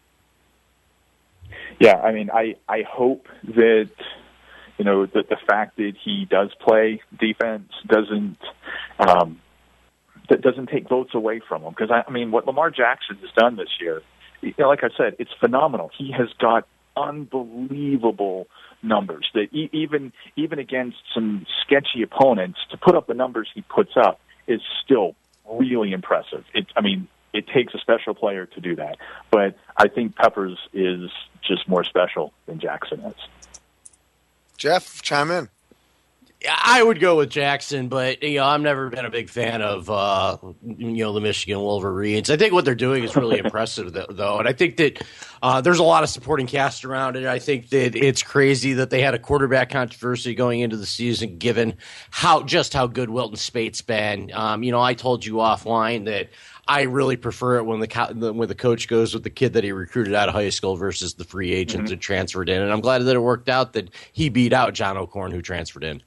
Yeah, I mean, I, I hope that, you know, that the fact that he does play defense doesn't um, that doesn't take votes away from him. Because, I, I mean, what Lamar Jackson has done this year, you know, like I said, it's phenomenal. He has got unbelievable numbers that e- even even against some sketchy opponents, to put up the numbers he puts up is still really impressive. It, I mean, it takes a special player to do that. But I think Peppers is just more special than Jackson is. Jeff, chime in. I would go with Jackson, but you know, I've never been a big fan of uh, you know the Michigan Wolverines. I think what they're doing is really impressive, though, and I think that uh, there's a lot of supporting cast around it. I think that it's crazy that they had a quarterback controversy going into the season, given how just how good Wilton Spate's been. Um, you know, I told you offline that I really prefer it when the when the coach goes with the kid that he recruited out of high school versus the free agent Mm-hmm. that transferred in, and I'm glad that it worked out that he beat out John O'Korn, who transferred in.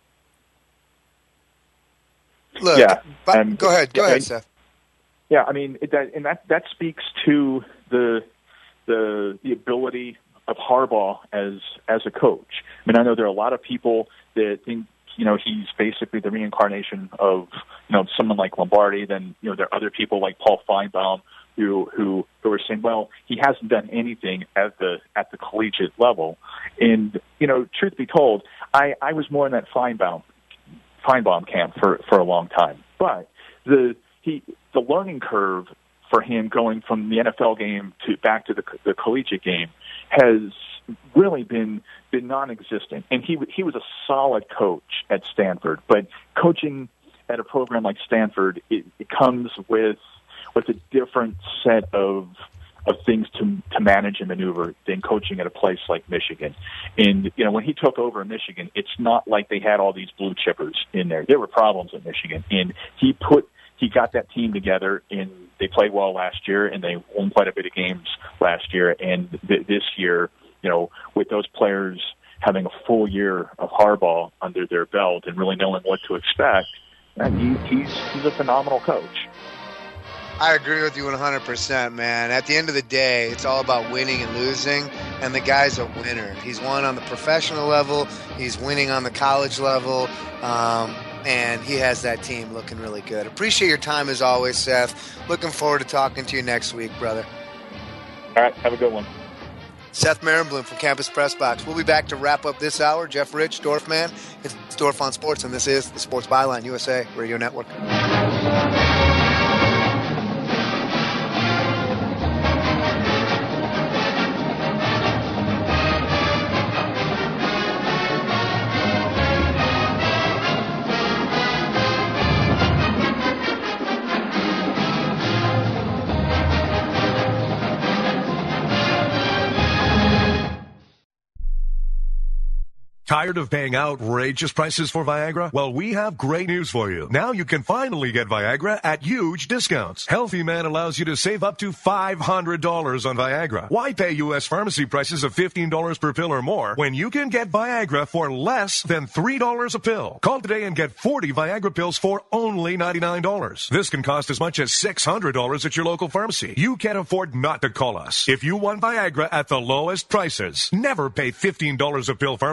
Look, yeah, but, and, go ahead, go yeah, ahead, and, Seth. Yeah, I mean, it, that, and that that speaks to the the the ability of Harbaugh as as a coach. I mean, I know there are a lot of people that think, you know, he's basically the reincarnation of, you know, someone like Lombardi. Then, you know, there are other people like Paul Feinbaum who who who are saying, well, he hasn't done anything at the at the collegiate level. And, you know, truth be told, I I was more in that Feinbaum Feinbaum camp for, for a long time. But the he the learning curve for him going from the N F L game to back to the, the collegiate game has really been been non-existent. And he he was a solid coach at Stanford, but coaching at a program like Stanford, it, it comes with with a different set of of things to to manage and maneuver than coaching at a place like Michigan. And, you know, when he took over in Michigan, it's not like they had all these blue chippers in there. There were problems in Michigan. And he put he got that team together, and they played well last year, and they won quite a bit of games last year. And th- this year, you know, with those players having a full year of Harbaugh under their belt and really knowing what to expect, and he, he's he's a phenomenal coach. I agree with you one hundred percent, man. At the end of the day, it's all about winning and losing, and the guy's a winner. He's won on the professional level. He's winning on the college level, um, and he has that team looking really good. Appreciate your time as always, Seth. Looking forward to talking to you next week, brother. All right, have a good one. Seth Marenblum from Campus Press Box. We'll be back to wrap up this hour. Jeff Rich, Dorfman. It's Dorf on Sports, and this is the Sports Byline U S A Radio Network. Tired of paying outrageous prices for Viagra? Well, we have great news for you. Now you can finally get Viagra at huge discounts. Healthy Man allows you to save up to five hundred dollars on Viagra. Why pay U S pharmacy prices of fifteen dollars per pill or more when you can get Viagra for less than three dollars a pill? Call today and get forty Viagra pills for only ninety-nine dollars. This can cost as much as six hundred dollars at your local pharmacy. You can't afford not to call us. If you want Viagra at the lowest prices, never pay fifteen dollars a pill pharmacy prices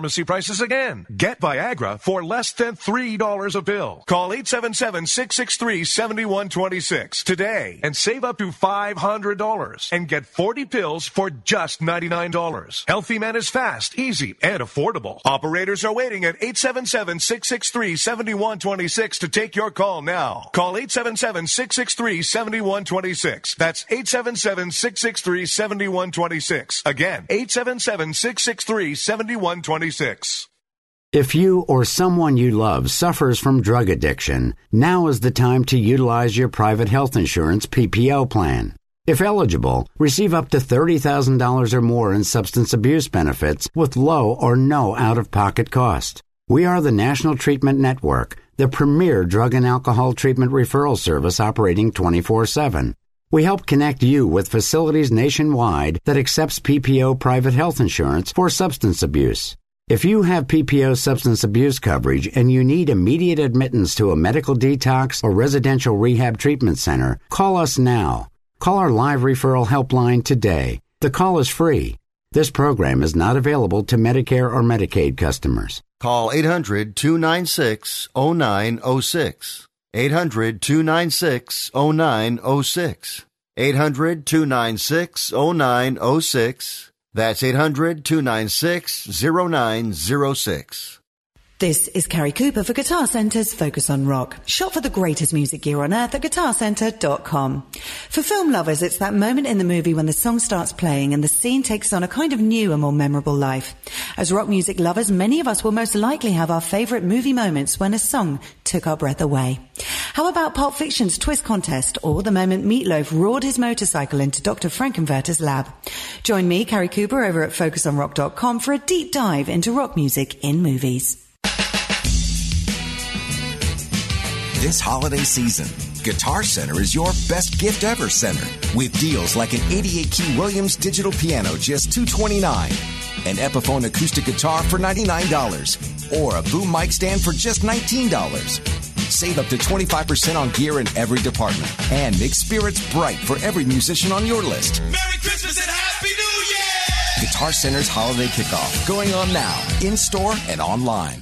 prices again. Get Viagra for less than three dollars a pill. Call eight seven seven, six six three, seven one two six today and save up to five hundred dollars and get forty pills for just ninety-nine dollars. Healthy Man is fast, easy, and affordable. Operators are waiting at eight seven seven, six six three, seven one two six to take your call now. Call eight seven seven, six six three, seven one two six. That's eight seven seven, six six three, seven one two six. Again, eight seven seven, six six three, seven one two six. If you or someone you love suffers from drug addiction, now is the time to utilize your private health insurance P P O plan. If eligible, receive up to thirty thousand dollars or more in substance abuse benefits with low or no out-of-pocket cost. We are the National Treatment Network, the premier drug and alcohol treatment referral service operating twenty-four seven. We help connect you with facilities nationwide that accepts P P O private health insurance for substance abuse. If you have P P O substance abuse coverage and you need immediate admittance to a medical detox or residential rehab treatment center, call us now. Call our live referral helpline today. The call is free. This program is not available to Medicare or Medicaid customers. Call eight hundred, two nine six, oh nine oh six. eight hundred, two nine six, oh nine oh six. eight hundred, two nine six, oh nine oh six. That's eight hundred, two nine six, oh nine oh six. This is Carrie Cooper for Guitar Center's Focus on Rock. Shop for the greatest music gear on earth at guitar center dot com. For film lovers, it's that moment in the movie when the song starts playing and the scene takes on a kind of new and more memorable life. As rock music lovers, many of us will most likely have our favorite movie moments when a song took our breath away. How about Pulp Fiction's Twist Contest or the moment Meatloaf roared his motorcycle into Doctor Frankenfurter's lab? Join me, Carrie Cooper, over at focus on rock dot com for a deep dive into rock music in movies. This holiday season, Guitar Center is your best gift ever center with deals like an eighty-eight key Williams digital piano just two hundred twenty-nine dollars, an Epiphone acoustic guitar for ninety-nine dollars, or a boom mic stand for just nineteen dollars. Save up to twenty-five percent on gear in every department and make spirits bright for every musician on your list. Merry Christmas and Happy New Year! Guitar Center's holiday kickoff going on now, in store and online.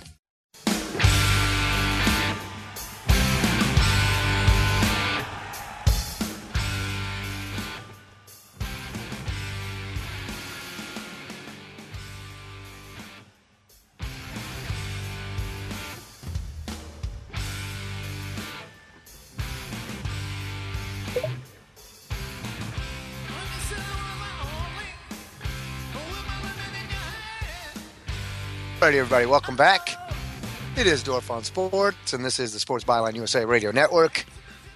All right, everybody, welcome back. It is Dorf on Sports, and this is the Sports Byline U S A Radio Network.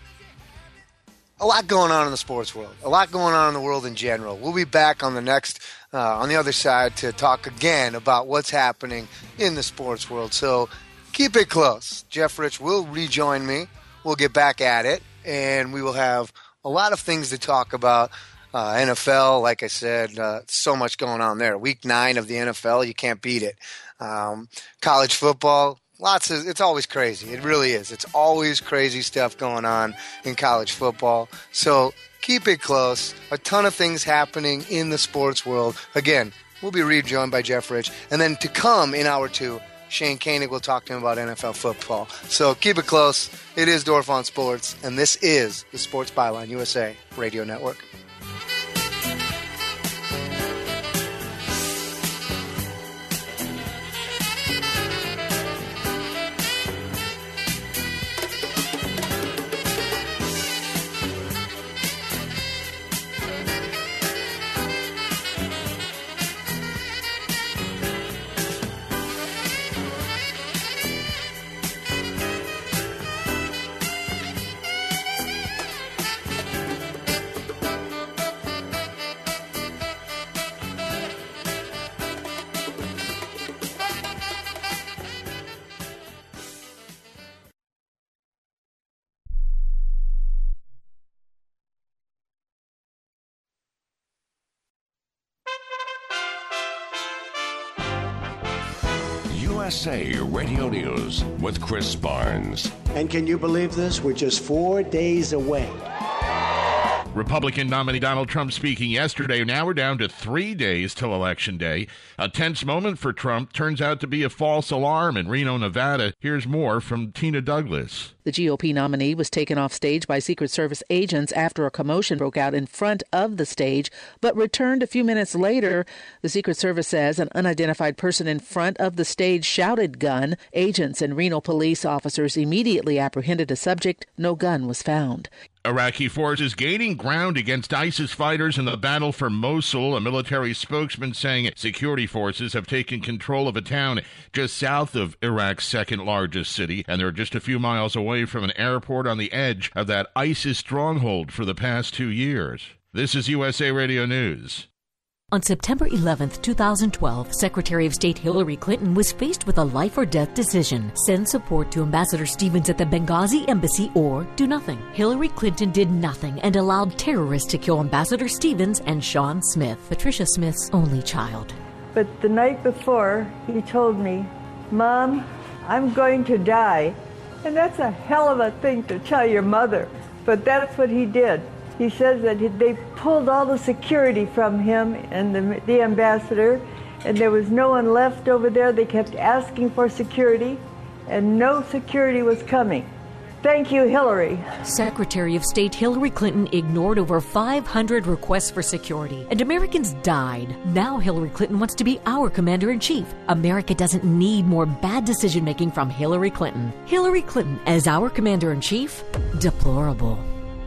A lot going on in the sports world. A lot going on in the world in general. We'll be back on the next, uh, on the other side to talk again about what's happening in the sports world. So keep it close. Jeff Rich will rejoin me. We'll get back at it, and we will have a lot of things to talk about. Uh, N F L, like I said, uh, so much going on there. Week nine of the N F L, you can't beat it. Um, college football, lots of, it's always crazy. It really is. It's always crazy stuff going on in college football. So keep it close. A ton of things happening in the sports world. Again, we'll be rejoined by Jeff Rich. And then to come in hour two, Shane Koenig will talk to him about N F L football. So keep it close. It is Dorf on Sports, and this is the Sports Byline U S A Radio Network. U S A Radio News with Chris Barnes. And can you believe this? We're just four days away. Republican nominee Donald Trump speaking yesterday. Now we're down to three days till Election Day. A tense moment for Trump turns out to be a false alarm in Reno, Nevada. Here's more from Tina Douglas. The G O P nominee was taken off stage by Secret Service agents after a commotion broke out in front of the stage, but returned a few minutes later. The Secret Service says an unidentified person in front of the stage shouted gun. Agents and Reno police officers immediately apprehended a subject. No gun was found. Iraqi forces gaining ground against ISIS fighters in the battle for Mosul. A military spokesman saying security forces have taken control of a town just south of Iraq's second largest city, and they're just a few miles away from an airport on the edge of that ISIS stronghold for the past two years. This is U S A Radio News. On September eleventh, twenty twelve, Secretary of State Hillary Clinton was faced with a life-or-death decision. Send support to Ambassador Stevens at the Benghazi embassy or do nothing. Hillary Clinton did nothing and allowed terrorists to kill Ambassador Stevens and Sean Smith, Patricia Smith's only child. But the night before, he told me, "Mom, I'm going to die." And that's a hell of a thing to tell your mother. But that's what he did. He says that they pulled all the security from him and the, the ambassador, and there was no one left over there. They kept asking for security, and no security was coming. Thank you, Hillary. Secretary of State Hillary Clinton ignored over five hundred requests for security, and Americans died. Now Hillary Clinton wants to be our commander-in-chief. America doesn't need more bad decision-making from Hillary Clinton. Hillary Clinton as our commander-in-chief? Deplorable.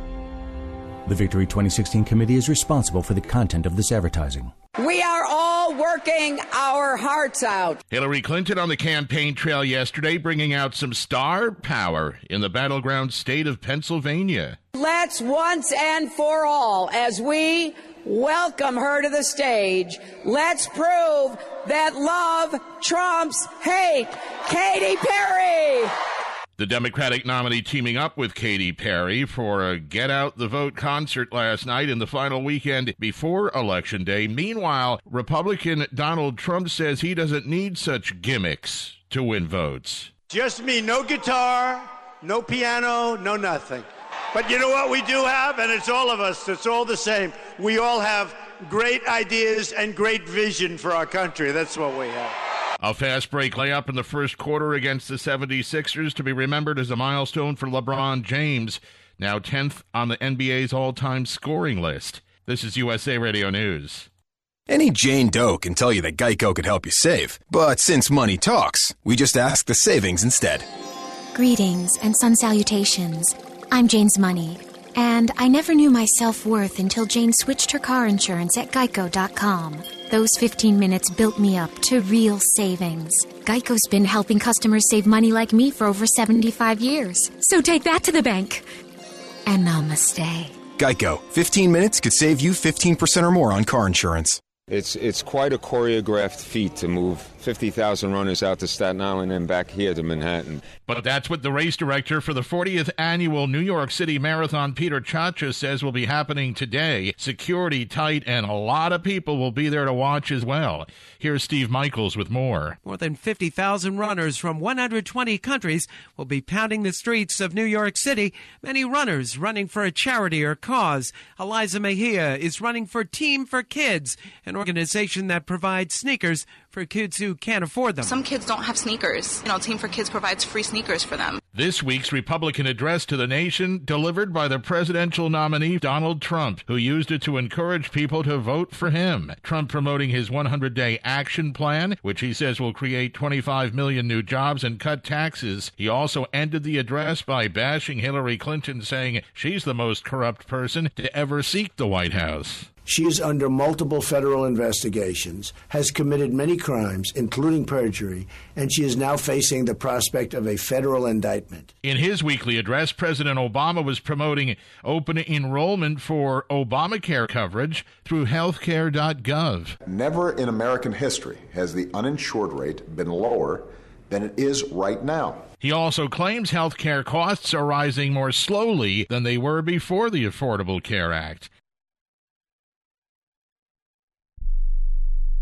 The Victory twenty sixteen committee is responsible for the content of this advertising. We are all working our hearts out. Hillary Clinton on the campaign trail yesterday, bringing out some star power in the battleground state of Pennsylvania. Let's once and for all, as we welcome her to the stage, let's prove that love trumps hate. Katy Perry! The Democratic nominee teaming up with Katy Perry for a Get Out the Vote concert last night in the final weekend before Election Day. Meanwhile, Republican Donald Trump says he doesn't need such gimmicks to win votes. Just me, no guitar, no piano, no nothing. But you know what we do have? And it's all of us. It's all the same. We all have great ideas and great vision for our country. That's what we have. A fast break layup in the first quarter against the seventy-sixers to be remembered as a milestone for LeBron James, now tenth on the N B A's all-time scoring list. This is U S A Radio News. Any Jane Doe can tell you that Geico could help you save. But since money talks, we just ask the savings instead. Greetings and sun salutations. I'm Jane's Money, and I never knew my self-worth until Jane switched her car insurance at geico dot com. Those fifteen minutes built me up to real savings. Geico's been helping customers save money like me for over seventy-five years. So take that to the bank. And namaste. Geico. fifteen minutes could save you fifteen percent or more on car insurance. It's it's quite a choreographed feat to move fifty thousand runners out to Staten Island and back here to Manhattan. But that's what the race director for the fortieth annual New York City Marathon, Peter Chacha, says will be happening today. Security tight, and a lot of people will be there to watch as well. Here's Steve Michaels with more. More than fifty thousand runners from one hundred twenty countries will be pounding the streets of New York City. Many runners running for a charity or cause. Eliza Mejia is running for Team for Kids, an organization that provides sneakers for kids who can't afford them. Some kids don't have sneakers. You know, Team for Kids provides free sneakers for them. This week's Republican address to the nation delivered by the presidential nominee Donald Trump, who used it to encourage people to vote for him. Trump promoting his hundred-day action plan, which he says will create twenty-five million new jobs and cut taxes. He also ended the address by bashing Hillary Clinton, saying she's the most corrupt person to ever seek the White House. She is under multiple federal investigations, has committed many crimes, including perjury, and she is now facing the prospect of a federal indictment. In his weekly address, President Obama was promoting open enrollment for Obamacare coverage through healthcare dot gov. Never in American history has the uninsured rate been lower than it is right now. He also claims health care costs are rising more slowly than they were before the Affordable Care Act.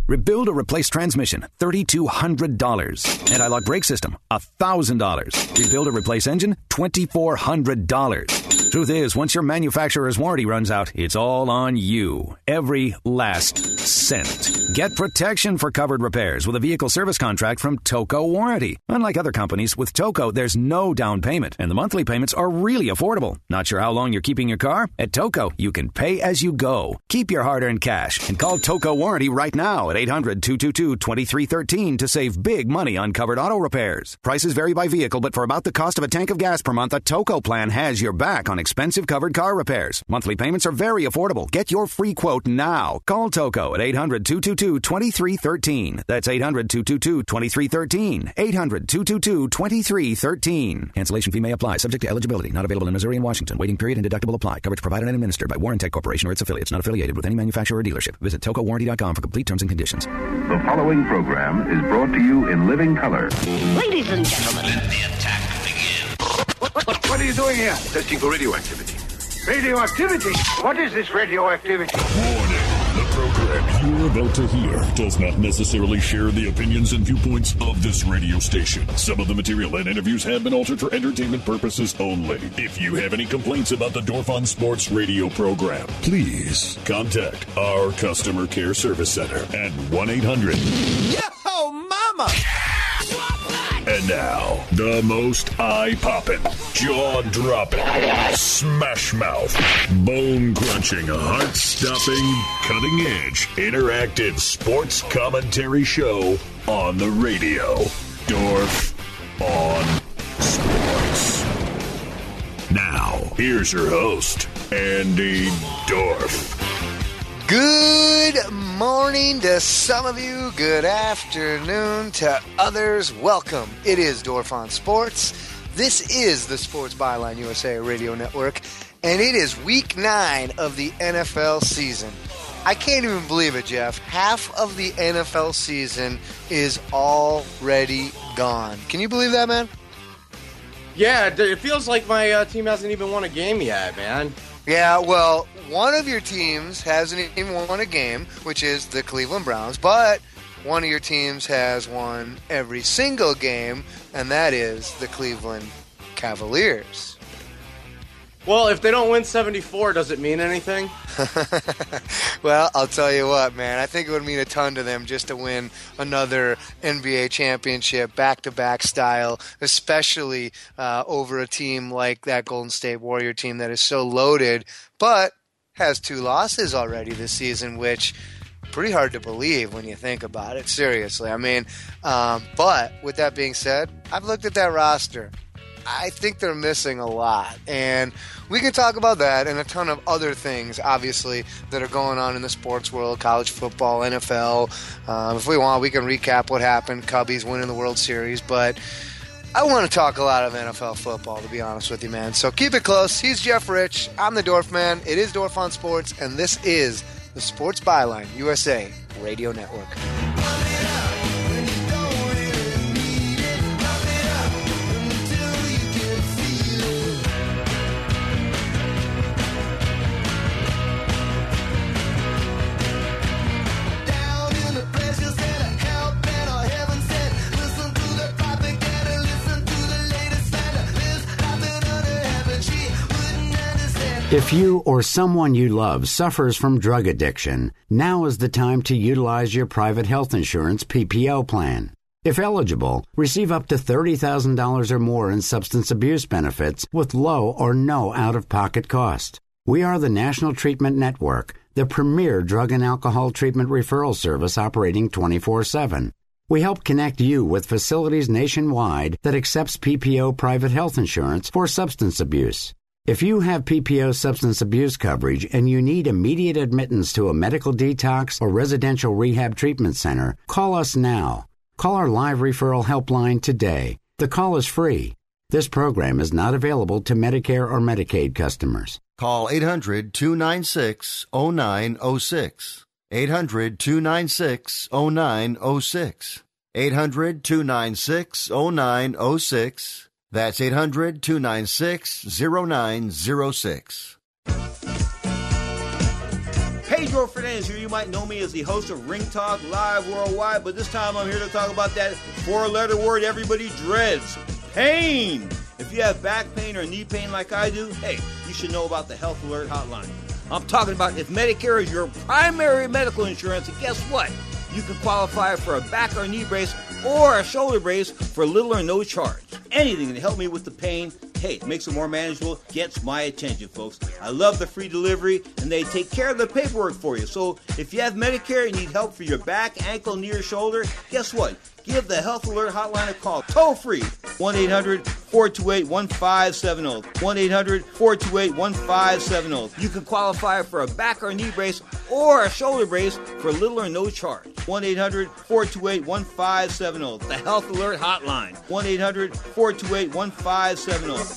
Rebuild or replace transmission, three thousand two hundred dollars. Anti-lock brake system, one thousand dollars. Rebuild or replace engine, two thousand four hundred dollars. Truth is, once your manufacturer's warranty runs out, it's all on you. Every last cent. Get protection for covered repairs with a vehicle service contract from Toco Warranty. Unlike other companies, with Toco, there's no down payment, and the monthly payments are really affordable. Not sure how long you're keeping your car? At Toco, you can pay as you go. Keep your hard-earned cash and call Toco Warranty right now at eight hundred, two two two, two three one three to save big money on covered auto repairs. Prices vary by vehicle, but for about the cost of a tank of gas per month, a Toco plan has your back on expensive covered car repairs. Monthly payments are very affordable. Get your free quote now. Call Toco at eight hundred, two two two, two three one three. That's eight hundred, two two two, two three one three. eight hundred, two two two, two three one three. Cancellation fee may apply. Subject to eligibility. Not available in Missouri and Washington. Waiting period and deductible apply. Coverage provided and administered by Warrantech Corporation or its affiliates. Not affiliated with any manufacturer or dealership. Visit toco warranty dot com for complete terms and conditions. The following program is brought to you in living color. Ladies and gentlemen, let the attack begin. What, what, what are you doing here? Testing for radioactivity. Radioactivity? What is this radioactivity? Warning. The program you're about to hear does not necessarily share the opinions and viewpoints of this radio station. Some of the material and interviews have been altered for entertainment purposes only. If you have any complaints about the Dorf on Sports radio program, please contact our customer care service center at one eight hundred. Yo, mama! And now, the most eye-popping, jaw-dropping, smash-mouth, bone-crunching, heart-stopping, cutting-edge, interactive sports commentary show on the radio. Dorf on Sports. Now, here's your host, Andy Dorf. Good morning to some of you. Good afternoon to others. Welcome. It is Dorf on Sports. This is the Sports Byline U S A Radio Network, and it is week nine of the N F L season. I can't even believe it, Jeff. Half of the N F L season is already gone. Can you believe that, man? Yeah, it feels like my uh, team hasn't even won a game yet, man. Yeah, well, one of your teams hasn't even won a game, which is the Cleveland Browns, but one of your teams has won every single game, and that is the Cleveland Cavaliers. Well, if they don't win seventy-four, does it mean anything? Well, I'll tell you what, man. I think it would mean a ton to them just to win another N B A championship, back-to-back style, especially uh, over a team like that Golden State Warrior team that is so loaded, but has two losses already this season, which pretty hard to believe when you think about it, seriously. I mean, um, but with that being said, I've looked at that roster. I think they're missing a lot, and we can talk about that and a ton of other things, obviously, that are going on in the sports world, college football, N F L. Um, if we want, we can recap what happened, Cubbies winning the World Series, but I want to talk a lot of N F L football, to be honest with you, man. So keep it close. He's Jeff Rich. I'm the Dorf Man. It is Dorf on Sports, and this is the Sports Byline U S A Radio Network. If you or someone you love suffers from drug addiction, now is the time to utilize your private health insurance P P O plan. If eligible, receive up to thirty thousand dollars or more in substance abuse benefits with low or no out-of-pocket cost. We are the National Treatment Network, the premier drug and alcohol treatment referral service operating twenty-four seven. We help connect you with facilities nationwide that accepts P P O private health insurance for substance abuse. If you have P P O substance abuse coverage and you need immediate admittance to a medical detox or residential rehab treatment center, call us now. Call our live referral helpline today. The call is free. This program is not available to Medicare or Medicaid customers. Call eight hundred, two nine six, oh nine oh six. eight hundred, two nine six, oh nine oh six. eight hundred, two nine six, oh nine oh six. That's eight hundred, two nine six, oh nine oh six. Hey, Pedro Fernandez here. You might know me as the host of Ring Talk Live Worldwide, but this time I'm here to talk about that four-letter word everybody dreads, pain. If you have back pain or knee pain like I do, hey, you should know about the Health Alert Hotline. I'm talking about if Medicare is your primary medical insurance, and guess what? You can qualify for a back or knee brace or a shoulder brace for little or no charge. Anything to help me with the pain, hey, it makes it more manageable, gets my attention, folks. I love the free delivery, and they take care of the paperwork for you. So if you have Medicare and need help for your back, ankle, knee, or shoulder, guess what? Give the Health Alert Hotline a call, toll free, one eight hundred four two eight one five seven zero, one eight hundred four two eight one five seven zero. You can qualify for a back or knee brace or a shoulder brace for little or no charge. one eight hundred four two eight one five seven zero, the Health Alert Hotline, one eight hundred four two eight one five seven zero.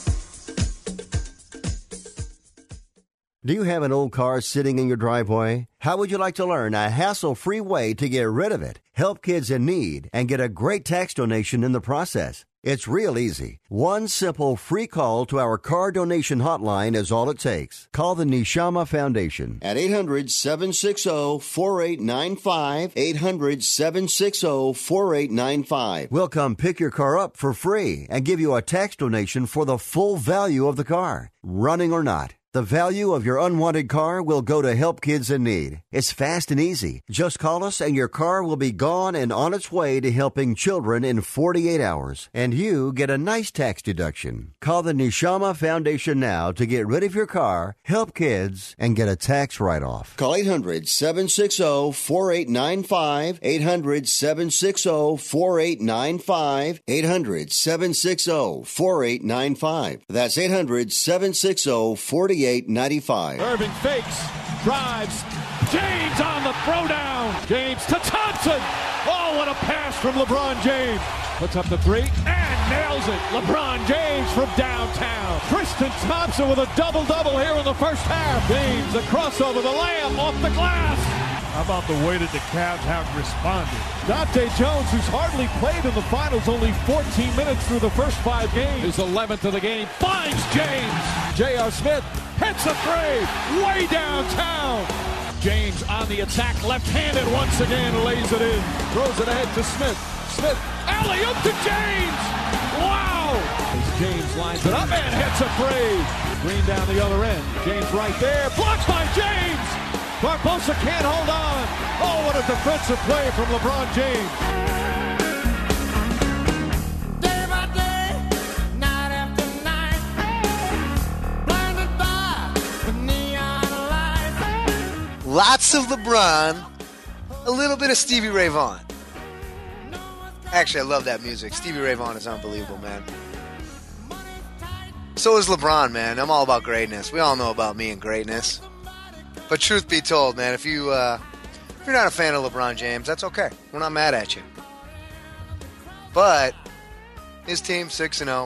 Do you have an old car sitting in your driveway? How would you like to learn a hassle-free way to get rid of it, help kids in need, and get a great tax donation in the process? It's real easy. One simple free call to our car donation hotline is all it takes. Call the Neshama Foundation at eight hundred seven six zero four eight nine five, eight hundred seven six zero four eight nine five. We'll come pick your car up for free and give you a tax donation for the full value of the car, running or not. The value of your unwanted car will go to help kids in need. It's fast and easy. Just call us and your car will be gone and on its way to helping children in forty-eight hours. And you get a nice tax deduction. Call the Neshama Foundation now to get rid of your car, help kids, and get a tax write-off. Call eight hundred seven six zero four eight nine five, eight hundred seven six zero four eight nine five, eight hundred seven six zero four eight nine five. That's eight hundred seven six zero four eight nine five. Irving fakes, drives, James on the throwdown. James to Thompson. Oh, what a pass from LeBron James. Puts up the three and nails it. LeBron James from downtown. Tristan Thompson with a double-double here in the first half. James, a crossover, the layup off the glass. How about the way that the Cavs have responded? Dante Jones, who's hardly played in the finals, only fourteen minutes through the first five games. His eleventh of the game, finds James. J R. Smith hits a three, way downtown. James on the attack, left-handed once again, lays it in. Throws it ahead to Smith. Smith, alley-oop to James. Wow! As James lines it up and hits a three. Green down the other end. James right there, blocked by James. Barbosa can't hold on. Oh, what a defensive play from LeBron James. Day by day, night after night, blinded by the neon lights. Lots of LeBron, a little bit of Stevie Ray Vaughan. Actually, I love that music. Stevie Ray Vaughan is unbelievable, man. So is LeBron, man. I'm all about greatness. We all know about me and greatness. But truth be told, man, if, you, uh, if you're not a fan of LeBron James, that's okay. We're not mad at you. But his team's six and oh.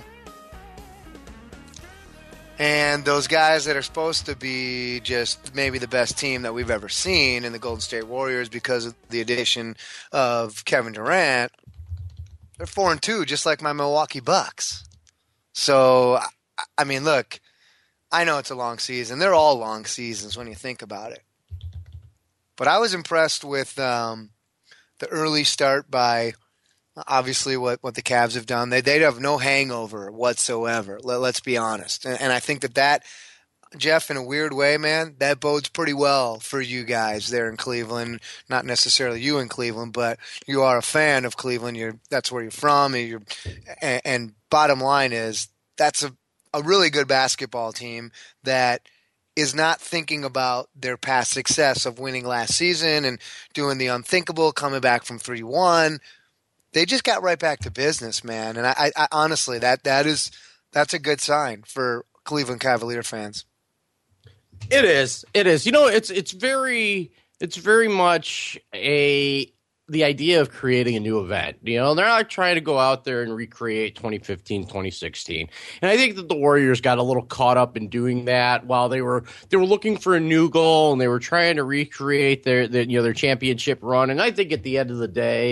And those guys that are supposed to be just maybe the best team that we've ever seen in the Golden State Warriors because of the addition of Kevin Durant, they're four and two, just like my Milwaukee Bucks. So, I mean, look, I know it's a long season. They're all long seasons when you think about it. But I was impressed with um, the early start by, obviously, what, what the Cavs have done. They, they have no hangover whatsoever, let, let's be honest. And, and I think that that, Jeff, in a weird way, man, that bodes pretty well for you guys there in Cleveland. Not necessarily you in Cleveland, but you are a fan of Cleveland. You're That's where you're from. And, you're, and, and bottom line is that's a a really good basketball team that is not thinking about their past success of winning last season and doing the unthinkable, coming back from three one. They just got right back to business, man. And I, I honestly, that that is that's a good sign for Cleveland Cavalier fans. It is. It is. You know, it's it's very it's very much a the idea of creating a new event. You know, they're not trying to go out there and recreate twenty fifteen, twenty sixteen. And I think that the Warriors got a little caught up in doing that while they were they were looking for a new goal and they were trying to recreate their, their you know their championship run. And I think at the end of the day,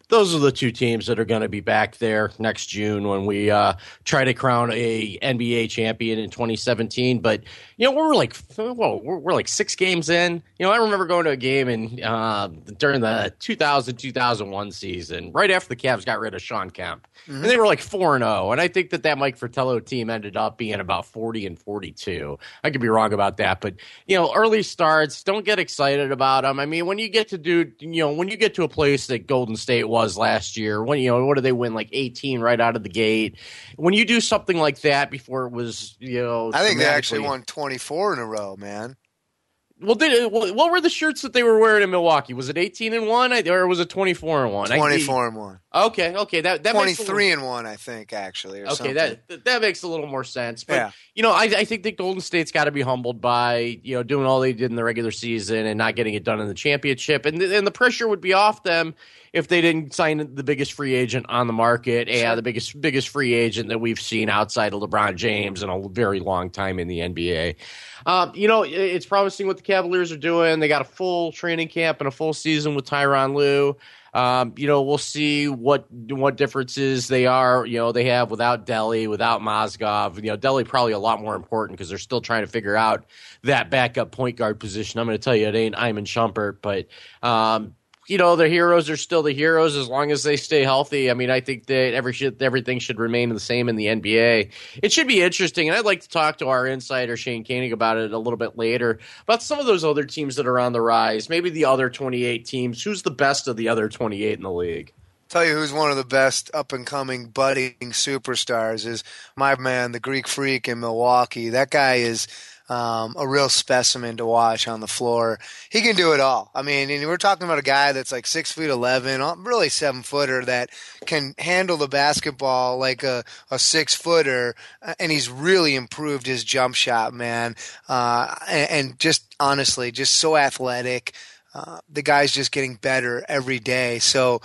those are the two teams that are going to be back there next June when we uh, try to crown a N B A champion in twenty seventeen. But, you know, we're like, well, we're, we're like six games in. You know, I remember going to a game in, uh, during the two thousand, two thousand one season, right after the Cavs got rid of Sean Kemp. Mm-hmm. And they were like four and oh. And I think that that Mike Fratello team ended up being about forty and forty-two. I could be wrong about that. But, you know, early starts, don't get excited about them. I mean, when you get to do, you know, when you get to a place that Golden State was last year, when, you know, what did they win, like eighteen right out of the gate? When you do something like that before it was, you know, I think they actually won twenty-four in a row, man. Well, did, what were the shirts that they were wearing in Milwaukee? Was it eighteen and one or was it twenty-four and one? twenty-four and one. Okay, okay, that that twenty-three and one, I think, actually. Or okay, something. that that makes a little more sense. But yeah. you know, I, I think that Golden State's got to be humbled by, you know, doing all they did in the regular season and not getting it done in the championship, and and the pressure would be off them if they didn't sign the biggest free agent on the market and sure. the biggest biggest free agent that we've seen outside of LeBron James in a very long time in the N B A. Um, you know, it's promising what the Cavaliers are doing. They got a full training camp and a full season with Tyronn Lue. Um, you know, we'll see what what differences they are. You know, they have without Delly, without Mozgov. You know, Delly probably a lot more important because they're still trying to figure out that backup point guard position. I'm going to tell you, it ain't Iman Shumpert, but um, you know, the heroes are still the heroes as long as they stay healthy. I mean, I think that every everything should remain the same in the N B A. It should be interesting, and I'd like to talk to our insider, Shane Koenig, about it a little bit later, about some of those other teams that are on the rise, maybe the other twenty-eight teams. Who's the best of the other twenty-eight in the league? Tell you who's one of the best up-and-coming budding superstars is my man, the Greek Freak in Milwaukee. That guy is Um, a real specimen to watch on the floor. He can do it all. I mean, and we're talking about a guy that's like six feet eleven, really seven footer that can handle the basketball like a, a six footer, and he's really improved his jump shot, man. Uh, and, and just honestly, just so athletic. Uh, the guy's just getting better every day. So,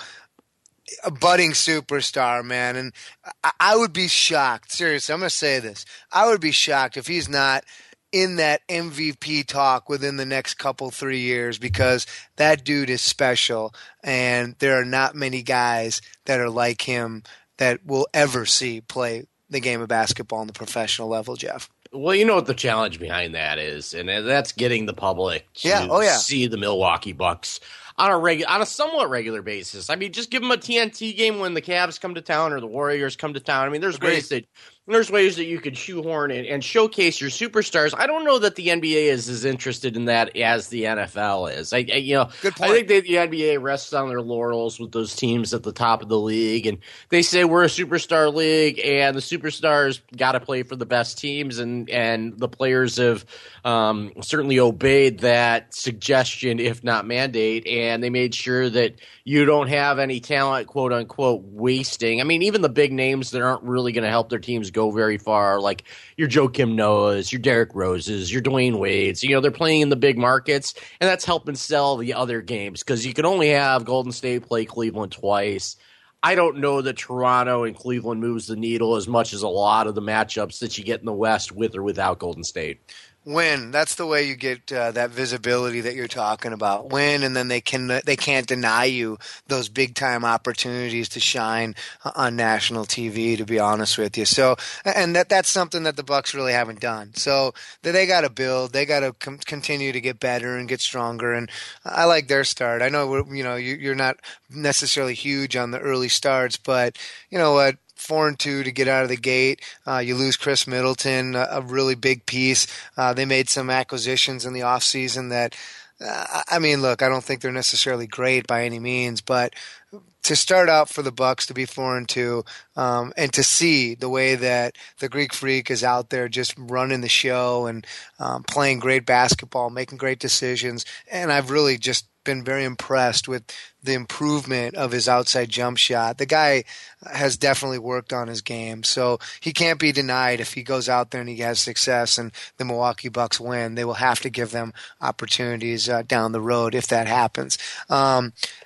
a budding superstar, man. And I, I would be shocked. Seriously, I'm going to say this. I would be shocked if he's not in that M V P talk within the next couple, three years, because that dude is special, and there are not many guys that are like him that we'll ever see play the game of basketball on the professional level, Jeff. Well, you know what the challenge behind that is, and that's getting the public to yeah. Oh, yeah. see the Milwaukee Bucks on a regu- on a somewhat regular basis. I mean, just give them a T N T game when the Cavs come to town or the Warriors come to town. I mean, there's Agreed. ways that there's ways that you could shoehorn and, and showcase your superstars. I don't know that the N B A is as interested in that as the N F L is. I, I you know, Good point. I think that the N B A rests on their laurels with those teams at the top of the league, and they say we're a superstar league, and the superstars got to play for the best teams, and and the players have um, certainly obeyed that suggestion, if not mandate, and they made sure that you don't have any talent, quote unquote, wasting. I mean, even the big names that aren't really going to help their teams go very far, like your Joakim Noahs, your Derrick Roses, your Dwayne Wades. You know, they're playing in the big markets, and that's helping sell the other games because you can only have Golden State play Cleveland twice. I don't know that Toronto and Cleveland moves the needle as much as a lot of the matchups that you get in the West with or without Golden State. Win. That's the way you get uh, that visibility that you're talking about. Win, and then they can they can't deny you those big time opportunities to shine on national T V. To be honest with you, so and that that's something that the Bucks really haven't done. So they got to build. They got to com- continue to get better and get stronger. And I like their start. I know we're, you know you, you're not necessarily huge on the early starts, but you know what. Four and two to get out of the gate. Uh, you lose Chris Middleton, a, a really big piece. Uh, they made some acquisitions in the offseason that, uh, I mean, look, I don't think they're necessarily great by any means, but to start out for the Bucks to be four and two, um, and to see the way that the Greek Freak is out there just running the show and um, playing great basketball, making great decisions, and I've really just been very impressed with the improvement of his outside jump shot. The guy has definitely worked on his game, so he can't be denied if he goes out there and he has success and the Milwaukee Bucks win. They will have to give them opportunities uh, down the road if that happens. Um,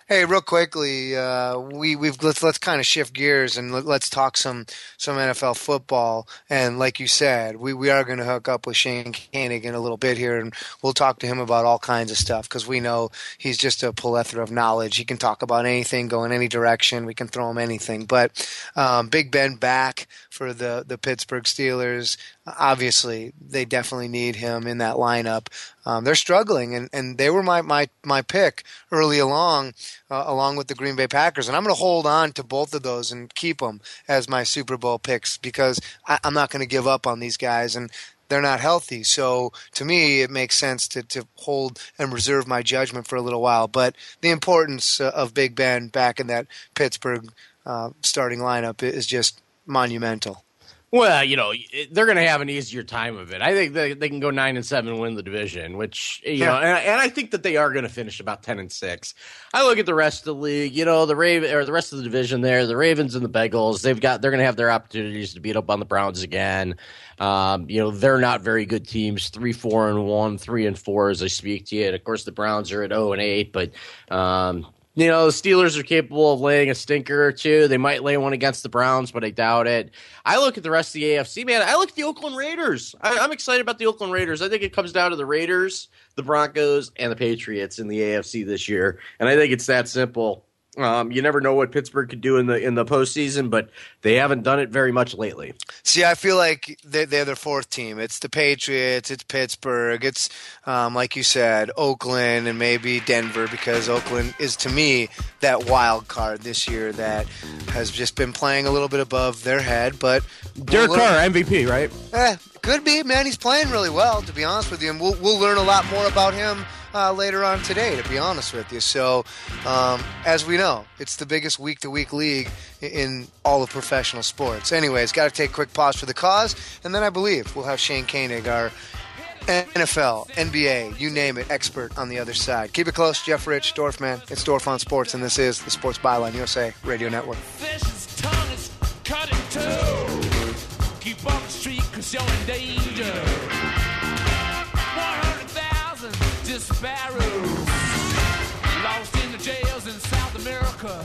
Hey, real quickly, uh, we we've let's let's kind of shift gears and let, let's talk some some N F L football. And like you said, we, we are going to hook up with Shane Koenig in a little bit here, and we'll talk to him about all kinds of stuff because we know he's just a plethora of knowledge. He can talk about anything, go in any direction. We can throw him anything. But um, Big Ben back for the the Pittsburgh Steelers. Obviously, they definitely need him in that lineup. Um, they're struggling, and, and they were my, my, my pick early along, uh, along with the Green Bay Packers. And I'm going to hold on to both of those and keep them as my Super Bowl picks because I, I'm not going to give up on these guys, and they're not healthy. So to me, it makes sense to, to hold and reserve my judgment for a little while. But the importance uh, of Big Ben back in that Pittsburgh uh, starting lineup is just monumental. Well, you know, they're going to have an easier time of it. I think they, they can go nine and seven and win the division, which, you yeah. know, and, and I think that they are going to finish about ten and six. I look at the rest of the league, you know, the Raven or the rest of the division there, the Ravens and the Bengals, they've got, they're going to have their opportunities to beat up on the Browns again. Um, you know, they're not very good teams, three, four and one, three and four as I speak to you. And of course the Browns are at oh and eight, but, um, you know, the Steelers are capable of laying a stinker or two. They might lay one against the Browns, but I doubt it. I look at the rest of the A F C, man. I look at the Oakland Raiders. I, I'm excited about the Oakland Raiders. I think it comes down to the Raiders, the Broncos, and the Patriots in the A F C this year. And I think it's that simple. Um, you never know what Pittsburgh could do in the in the postseason, but they haven't done it very much lately. See, I feel like they're, they're the fourth team. It's the Patriots, it's Pittsburgh, it's, um, like you said, Oakland and maybe Denver, because Oakland is, to me, that wild card this year that has just been playing a little bit above their head. But Derek we'll Carr, M V P, right? Eh, could be, man. He's playing really well, to be honest with you, and we'll, we'll learn a lot more about him Uh, later on today, to be honest with you. So, um, as we know, it's the biggest week-to-week league in all of professional sports. Anyways, got to take a quick pause for the cause, and then I believe we'll have Shane Koenig, our N F L, N B A, you name it, expert on the other side. Keep it close, Jeff Rich, Dorfman. It's Dorf on Sports, and this is the Sports Byline U S A Radio Network. Fish's tongue is cut in two. Keep on the street because you're in danger. Sparrows lost in the jails in South America.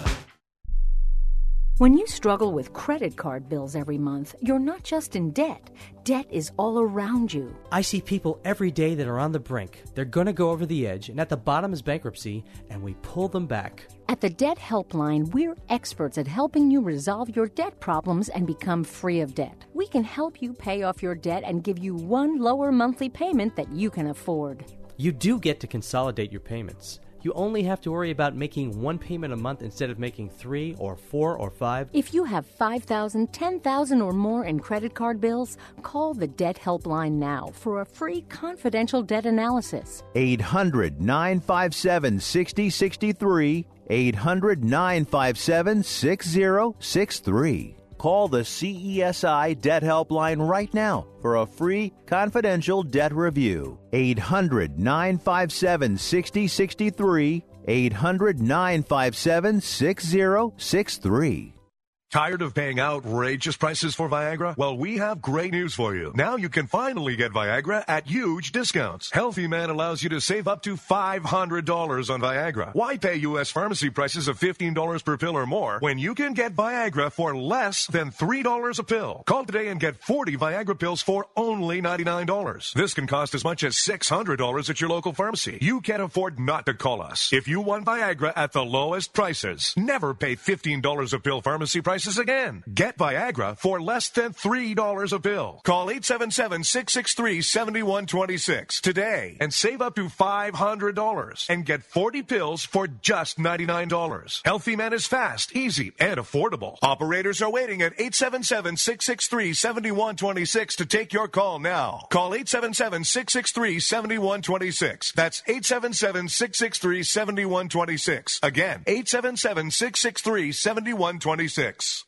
When you struggle with credit card bills every month, you're not just in debt. Debt is all around you. I see people every day that are on the brink. They're going to go over the edge, and at the bottom is bankruptcy, and we pull them back. At the Debt Helpline, we're experts at helping you resolve your debt problems and become free of debt. We can help you pay off your debt and give you one lower monthly payment that you can afford. You do get to consolidate your payments. You only have to worry about making one payment a month instead of making three or four or five. If you have five thousand dollars, ten thousand dollars or more in credit card bills, call the Debt Helpline now for a free confidential debt analysis. eight hundred, nine five seven, six zero six three. eight hundred, nine five seven, six zero six three. Call the C E S I Debt Helpline right now for a free confidential debt review. eight hundred, nine five seven, six zero six three. eight hundred, nine five seven, six zero six three. Tired of paying outrageous prices for Viagra? Well, we have great news for you. Now you can finally get Viagra at huge discounts. Healthy Man allows you to save up to five hundred dollars on Viagra. Why pay U S pharmacy prices of fifteen dollars per pill or more when you can get Viagra for less than three dollars a pill? Call today and get forty Viagra pills for only ninety-nine dollars. This can cost as much as six hundred dollars at your local pharmacy. You can't afford not to call us. If you want Viagra at the lowest prices, never pay fifteen dollars a pill pharmacy prices again. Get Viagra for less than three dollars a pill. Call eight seven seven, six six three, seven one two six today and save up to five hundred dollars and get forty pills for just ninety-nine dollars. Healthy Man is fast, easy, and affordable. Operators are waiting at eight seven seven, six six three, seven one two six to take your call now. Call eight seven seven, six six three, seven one two six. That's eight seven seven, six six three, seven one two six. Again, eight seven seven, six six three, seven one two six.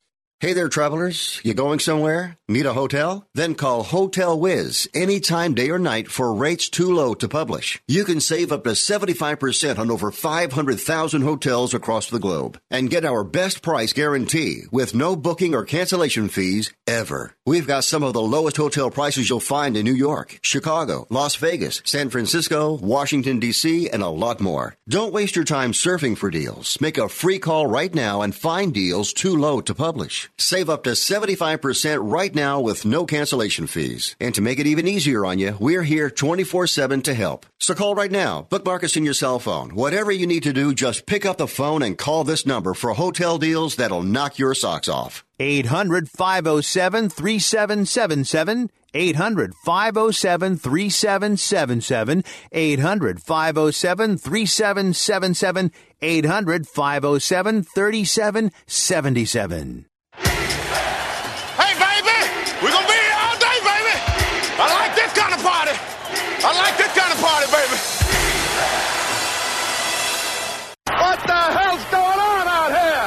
Hey there, travelers. You going somewhere? Need a hotel? Then call Hotel Wiz anytime, day or night, for rates too low to publish. You can save up to seventy-five percent on over five hundred thousand hotels across the globe and get our best price guarantee with no booking or cancellation fees ever. We've got some of the lowest hotel prices you'll find in New York, Chicago, Las Vegas, San Francisco, Washington, D C, and a lot more. Don't waste your time surfing for deals. Make a free call right now and find deals too low to publish. Save up to seventy-five percent right now with no cancellation fees. And to make it even easier on you, we're here twenty-four seven to help. So call right now. Bookmark us in your cell phone. Whatever you need to do, just pick up the phone and call this number for hotel deals that'll knock your socks off. eight hundred, five oh seven, three seven seven seven. eight hundred, five oh seven, three seven seven seven. eight hundred, five oh seven, three seven seven seven. eight hundred, five oh seven, three seven seven seven. Hey, baby! We're gonna be here all day, baby! I like this kind of party! I like this kind of party, baby! What the hell's going on out here?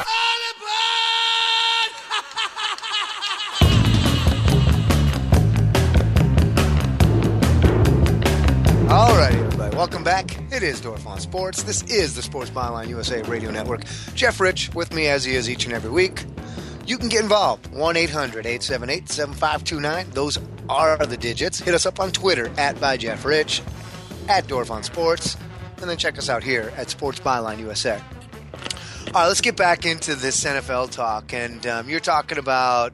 All right, everybody. Welcome back. It is Dorf on Sports. This is the Sports Byline U S A Radio Network. Jeff Rich with me as he is each and every week. You can get involved. one eight hundred, eight seven eight, seven five two nine. Those are the digits. Hit us up on Twitter at by Jeff Rich, at Dorf on Sports, and then check us out here at Sports Byline U S A. All right, let's get back into this N F L talk. And um, you're talking about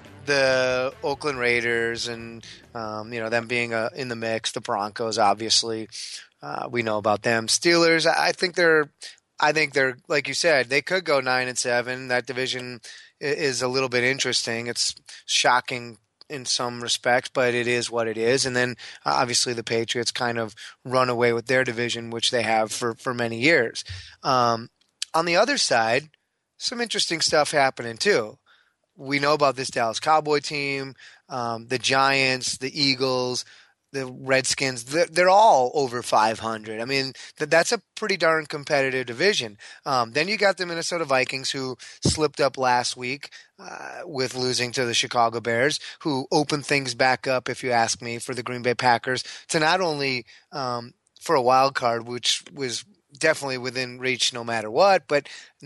the Oakland Raiders and um, you know them being uh, in the mix. The Broncos, obviously, uh, we know about them. Steelers, I think they're, I think they're like you said, they could go nine and seven. That division is a little bit interesting. It's shocking in some respects, but it is what it is. And then uh, obviously the Patriots kind of run away with their division, which they have for for many years. Um, on the other side, some interesting stuff happening too. We know about this Dallas Cowboy team, um, the Giants, the Eagles, the Redskins. They're, they're all over five hundred. I mean, th- that's a pretty darn competitive division. Um, then you got the Minnesota Vikings, who slipped up last week uh, with losing to the Chicago Bears, who opened things back up, if you ask me, for the Green Bay Packers to not only um, for a wild card, which was definitely within reach no matter what, but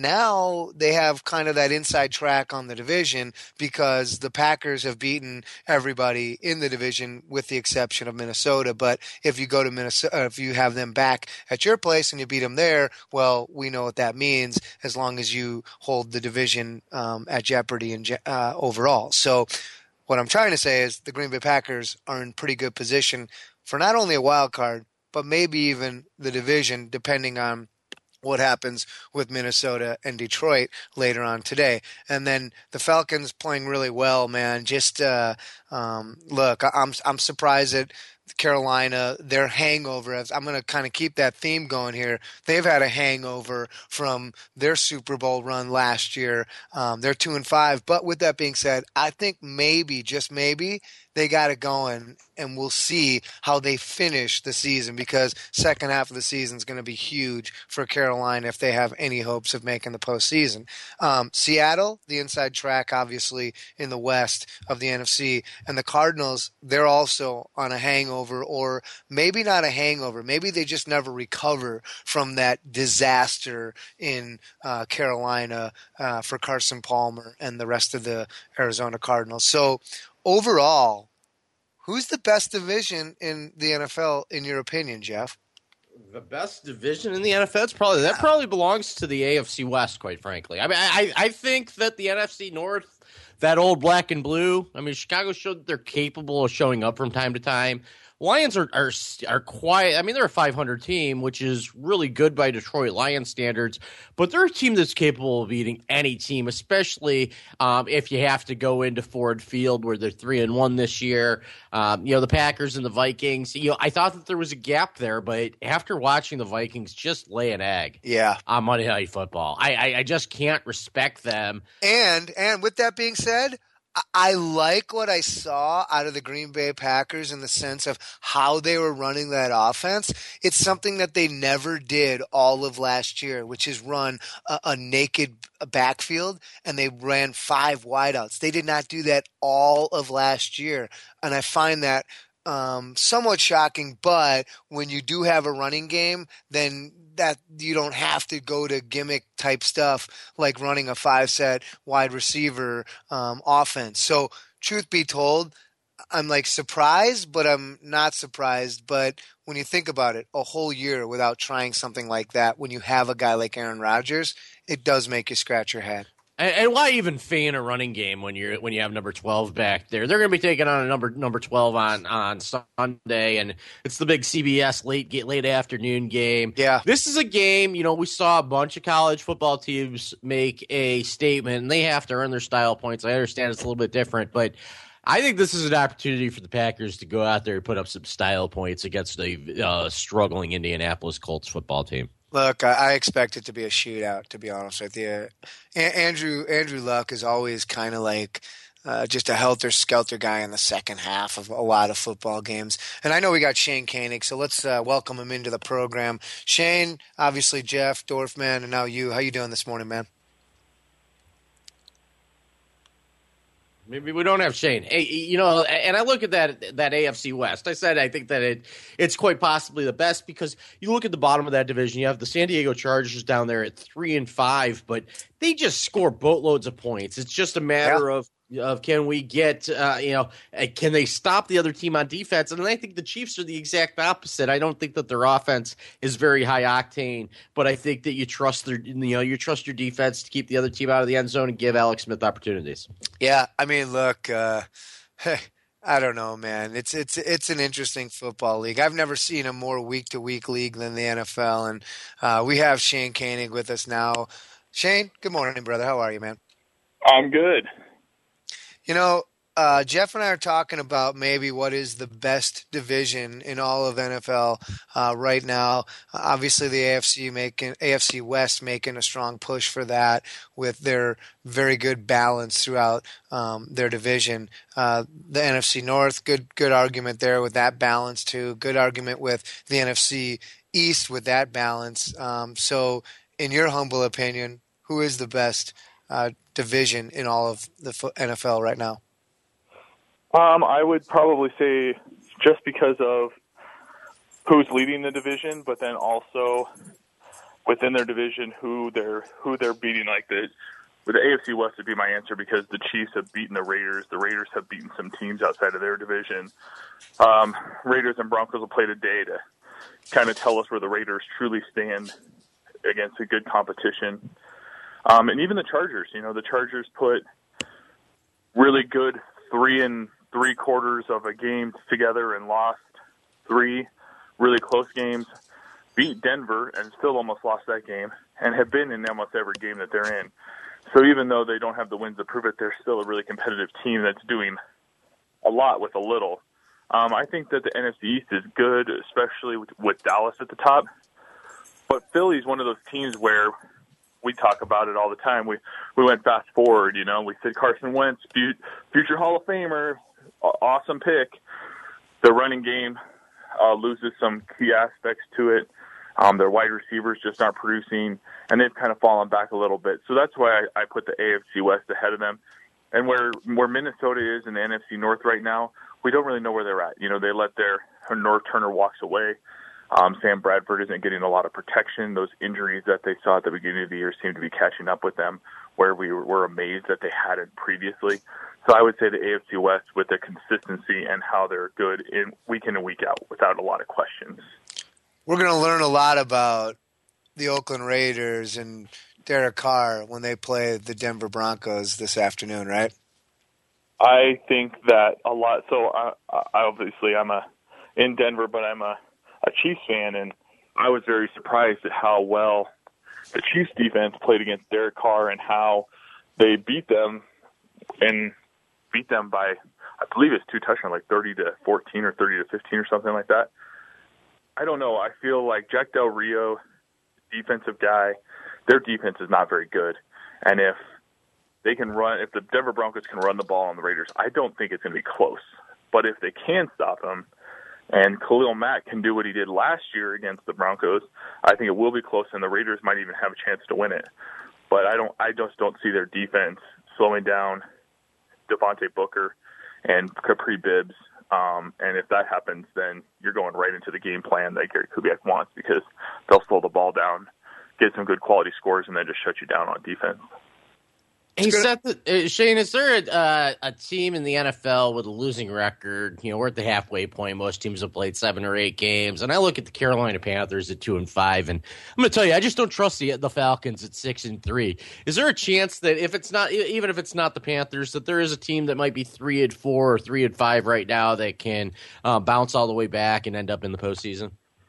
now they have kind of that inside track on the division because the Packers have beaten everybody in the division with the exception of Minnesota. But if you go to Minnesota, if you have them back at your place and you beat them there, well, we know what that means as long as you hold the division um, at jeopardy and uh, overall. So what I'm trying to say is the Green Bay Packers are in pretty good position for not only a wild card, but maybe even the division, depending on what happens with Minnesota and Detroit later on today. And then the Falcons playing really well, man. Just uh, um, look, I'm I'm surprised that Carolina, their hangover, I'm going to kind of keep that theme going here. They've had a hangover from their Super Bowl run last year. Um, they're two and five. But with that being said, I think maybe, just maybe, they got it going, and we'll see how they finish the season because second half of the season is going to be huge for Carolina if they have any hopes of making the postseason. Um, Seattle, the inside track, obviously, in the West of the N F C, and the Cardinals, they're also on a hangover, or maybe not a hangover. Maybe they just never recover from that disaster in uh, Carolina uh, for Carson Palmer and the rest of the Arizona Cardinals. So, overall, who's the best division in the N F L, in your opinion, Jeff? The best division in the N F L? It's probably, that probably belongs to the A F C West, quite frankly. I mean, I, I think that the N F C North, that old black and blue, I mean, Chicago showed that they're capable of showing up from time to time. Lions are, are are quiet. I mean, they're a five hundred team, which is really good by Detroit Lions standards. But they're a team that's capable of beating any team, especially um, if you have to go into Ford Field, where they're three and one this year. Um, you know, the Packers and the Vikings. You know, I thought that there was a gap there, but after watching the Vikings just lay an egg, yeah, on Monday Night Football, I, I I just can't respect them. And and with that being said, I like what I saw out of the Green Bay Packers in the sense of how they were running that offense. It's something that they never did all of last year, which is run a, a naked backfield, and they ran five wideouts. They did not do that all of last year, and I find that um, somewhat shocking. But when you do have a running game, then that you don't have to go to gimmick type stuff like running a five set wide receiver um, offense. So truth be told, I'm like surprised, but I'm not surprised. But when you think about it, a whole year without trying something like that, when you have a guy like Aaron Rodgers, it does make you scratch your head. And, and why even feign a running game when you're when you have number twelve back there? They're going to be taking on a number number twelve on, on Sunday, and it's the big C B S late late afternoon game. Yeah, this is a game. You know, we saw a bunch of college football teams make a statement, and they have to earn their style points. I understand it's a little bit different, but I think this is an opportunity for the Packers to go out there and put up some style points against a uh, struggling Indianapolis Colts football team. Look, I, I expect it to be a shootout, to be honest with you. A- Andrew Andrew Luck is always kind of like uh, just a helter-skelter guy in the second half of a lot of football games. And I know we got Shane Koenig, so let's uh, welcome him into the program. Shane, obviously Jeff, Dorfman, and now you. How you doing this morning, man? Maybe we don't have Shane. Hey, you know, and I look at that that A F C West. I said I think that it it's quite possibly the best because you look at the bottom of that division. You have the San Diego Chargers down there at three and five, but they just score boatloads of points. It's just a matter yeah. of of can we get uh, you know can they stop the other team on defense? And I think the Chiefs are the exact opposite. I don't think that their offense is very high octane, but I think that you trust their you know you trust your defense to keep the other team out of the end zone and give Alex Smith opportunities. Yeah, I mean, look, uh, I don't know, man. It's it's it's an interesting football league. I've never seen a more week to week league than the N F L, and uh, we have Shane Koenig with us now. Shane, good morning, brother. How are you, man? I'm good. You know, uh, Jeff and I are talking about maybe what is the best division in all of N F L uh, right now. Uh, obviously, the A F C making A F C West making a strong push for that with their very good balance throughout um, their division. Uh, the N F C North, good good argument there with that balance too. Good argument with the N F C East with that balance. Um, so, in your humble opinion, who is the best uh, division in all of the N F L right now? Um, I would probably say just because of who's leading the division, but then also within their division who they're who they're beating. Like the with the A F C West would be my answer because the Chiefs have beaten the Raiders. The Raiders have beaten some teams outside of their division. Um, Raiders and Broncos will play today to kind of tell us where the Raiders truly stand against a good competition. Um, and even the Chargers, you know, the Chargers put really good three and three quarters of a game together and lost three really close games, beat Denver and still almost lost that game, and have been in almost every game that they're in. So even though they don't have the wins to prove it, they're still a really competitive team that's doing a lot with a little. Um, I think that the N F C East is good, especially with, with Dallas at the top. But Philly's one of those teams where we talk about it all the time. We we went fast forward, you know. We said Carson Wentz, future Hall of Famer, awesome pick. The running game uh, loses some key aspects to it. Um, their wide receivers just aren't producing, and they've kind of fallen back a little bit. So that's why I, I put the A F C West ahead of them. And where where Minnesota is in the N F C North right now, we don't really know where they're at. You know, they let their North Turner walks away. Um, Sam Bradford isn't getting a lot of protection. Those injuries that they saw at the beginning of the year seem to be catching up with them, where we were, were amazed that they hadn't previously. So I would say the A F C West with their consistency and how they're good in week in and week out without a lot of questions. We're going to learn a lot about the Oakland Raiders and Derek Carr when they play the Denver Broncos this afternoon, right? I think that a lot. So I, I obviously I'm a in Denver, but I'm a a Chiefs fan, and I was very surprised at how well the Chiefs defense played against Derek Carr and how they beat them and beat them by, I believe it's two touchdowns, like thirty to fourteen or thirty to fifteen or something like that. I don't know. I feel like Jack Del Rio, defensive guy, their defense is not very good. And if they can run, if the Denver Broncos can run the ball on the Raiders, I don't think it's going to be close. But if they can stop them, and Khalil Mack can do what he did last year against the Broncos, I think it will be close, and the Raiders might even have a chance to win it. But I don't, I just don't see their defense slowing down Devontae Booker and Capri Bibbs. Um, and if that happens, then you're going right into the game plan that Gary Kubiak wants, because they'll slow the ball down, get some good quality scores, and then just shut you down on defense. Hey, Seth, uh, Shane, is there a, uh, a team in the N F L with a losing record? You know, we're at the halfway point. Most teams have played seven or eight games, and I look at the Carolina Panthers at two and five, and I'm going to tell you, I just don't trust the the Falcons at six and three. Is there a chance that if it's not, even if it's not the Panthers, that there is a team that might be three and four or three and five right now that can uh, bounce all the way back and end up in the postseason?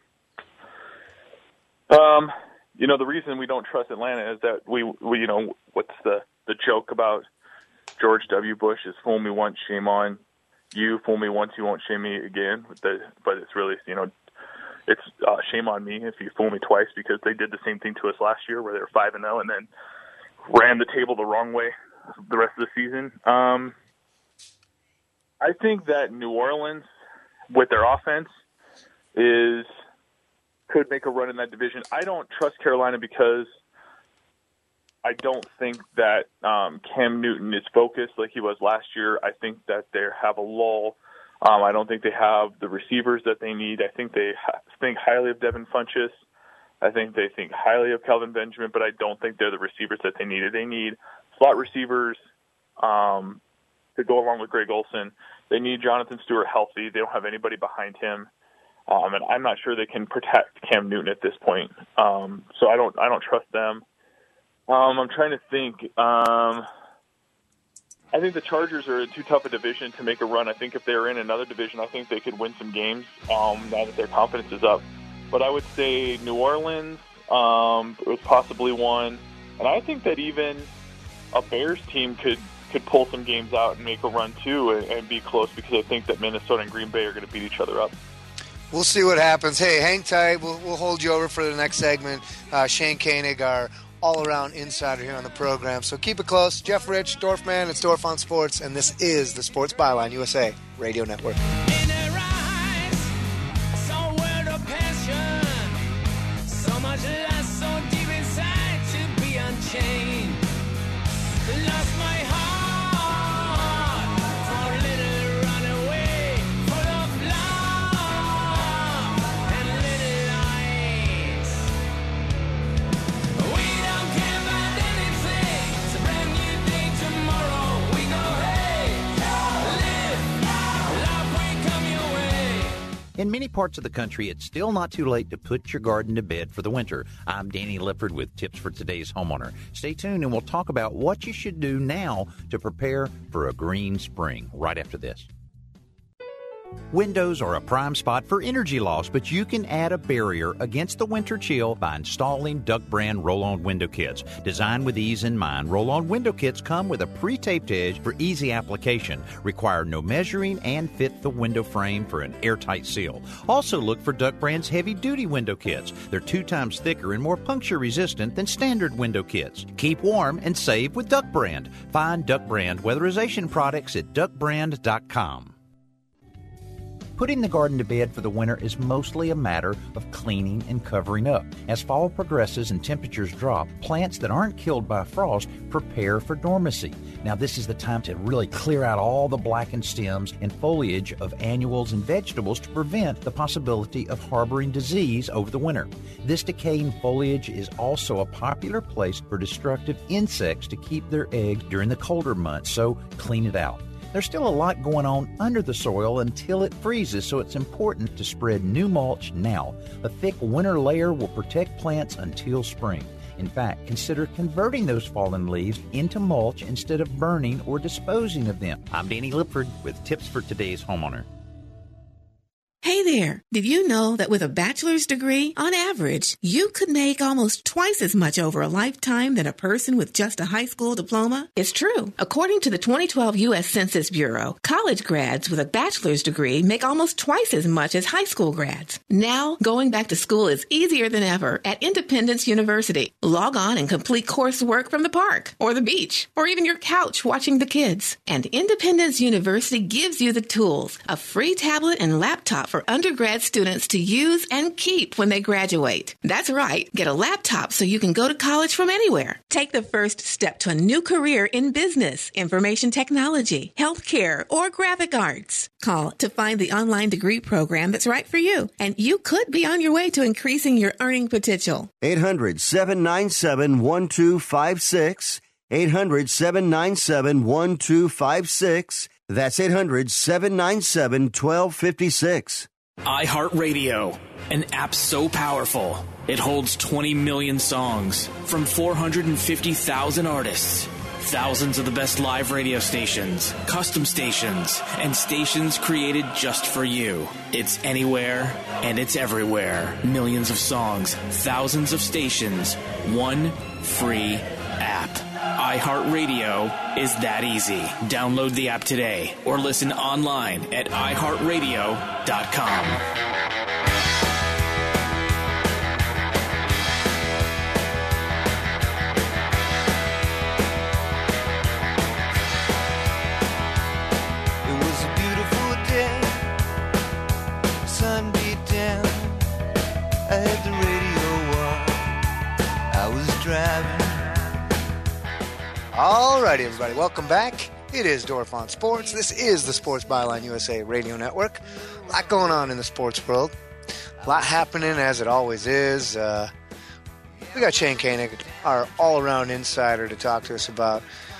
Um, you know, the reason we don't trust Atlanta is that we, we you know, what's the The joke about George W. Bush is fool me once, shame on you. Fool me once, you won't shame me again. But, the, but it's really, you know, it's uh, shame on me if you fool me twice, because they did the same thing to us last year where they were five and zero and then ran the table the wrong way the rest of the season. Um, I think that New Orleans, with their offense, is could make a run in that division. I don't trust Carolina because I don't think that um, Cam Newton is focused like he was last year. I think that they have a lull. Um, I don't think they have the receivers that they need. I think they ha- think highly of Devin Funchess. I think they think highly of Kelvin Benjamin, but I don't think they're the receivers that they needed. They need slot receivers um, to go along with Greg Olsen. They need Jonathan Stewart healthy. They don't have anybody behind him. Um, and I'm not sure they can protect Cam Newton at this point. Um, so I don't I don't trust them. Um, I'm trying to think. Um, I think the Chargers are too tough a division to make a run. I think if they were in another division, I think they could win some games um, now that their confidence is up. But I would say New Orleans um, was possibly one. And I think that even a Bears team could, could pull some games out and make a run too and, and be close, because I think that Minnesota and Green Bay are going to beat each other up. We'll see what happens. Hey, hang tight. We'll, we'll hold you over for the next segment. Uh, Shane Koenig, our all-around insider here on the program. So keep it close. Jeff Rich, Dorfman, it's Dorf on Sports, and this is the Sports Byline U S A Radio Network. In many parts of the country, it's still not too late to put your garden to bed for the winter. I'm Danny Lippard with tips for today's homeowner. Stay tuned and we'll talk about what you should do now to prepare for a green spring right after this. Windows are a prime spot for energy loss, but you can add a barrier against the winter chill by installing Duck Brand Roll-On Window Kits. Designed with ease in mind, Roll-On Window Kits come with a pre-taped edge for easy application, require no measuring, and fit the window frame for an airtight seal. Also look for Duck Brand's heavy-duty window kits. They're two times thicker and more puncture-resistant than standard window kits. Keep warm and save with Duck Brand. Find Duck Brand weatherization products at duck brand dot com. Putting the garden to bed for the winter is mostly a matter of cleaning and covering up. As fall progresses and temperatures drop, plants that aren't killed by frost prepare for dormancy. Now, this is the time to really clear out all the blackened stems and foliage of annuals and vegetables to prevent the possibility of harboring disease over the winter. This decaying foliage is also a popular place for destructive insects to keep their eggs during the colder months, so clean it out. There's still a lot going on under the soil until it freezes, so it's important to spread new mulch now. A thick winter layer will protect plants until spring. In fact, consider converting those fallen leaves into mulch instead of burning or disposing of them. I'm Danny Lipford with tips for today's homeowner. Hey there. Did you know that with a bachelor's degree, on average, you could make almost twice as much over a lifetime than a person with just a high school diploma? It's true. According to the twenty twelve U S Census Bureau, college grads with a bachelor's degree make almost twice as much as high school grads. Now, going back to school is easier than ever at Independence University. Log on and complete coursework from the park or the beach or even your couch watching the kids. And Independence University gives you the tools, a free tablet and laptop for undergrad students to use and keep when they graduate. That's right. Get a laptop so you can go to college from anywhere. Take the first step to a new career in business, information technology, healthcare, or graphic arts. Call to find the online degree program that's right for you, and you could be on your way to increasing your earning potential. eight hundred, seven nine seven, one two five six. eight hundred, seven nine seven, one two five six. That's eight hundred, seven nine seven, one two five six. iHeartRadio, an app so powerful, it holds twenty million songs from four hundred fifty thousand artists. Thousands of the best live radio stations, custom stations, and stations created just for you. It's anywhere and it's everywhere. Millions of songs, thousands of stations, one free app. iHeartRadio is that easy. Download the app today or listen online at i heart radio dot com. All right, everybody, welcome back. It is Dorf on Sports. This is the Sports Byline U S A Radio Network. A lot going on in the sports world. A lot happening, as it always is. Uh, we got Shane Koenig, our all-around insider, to talk to us about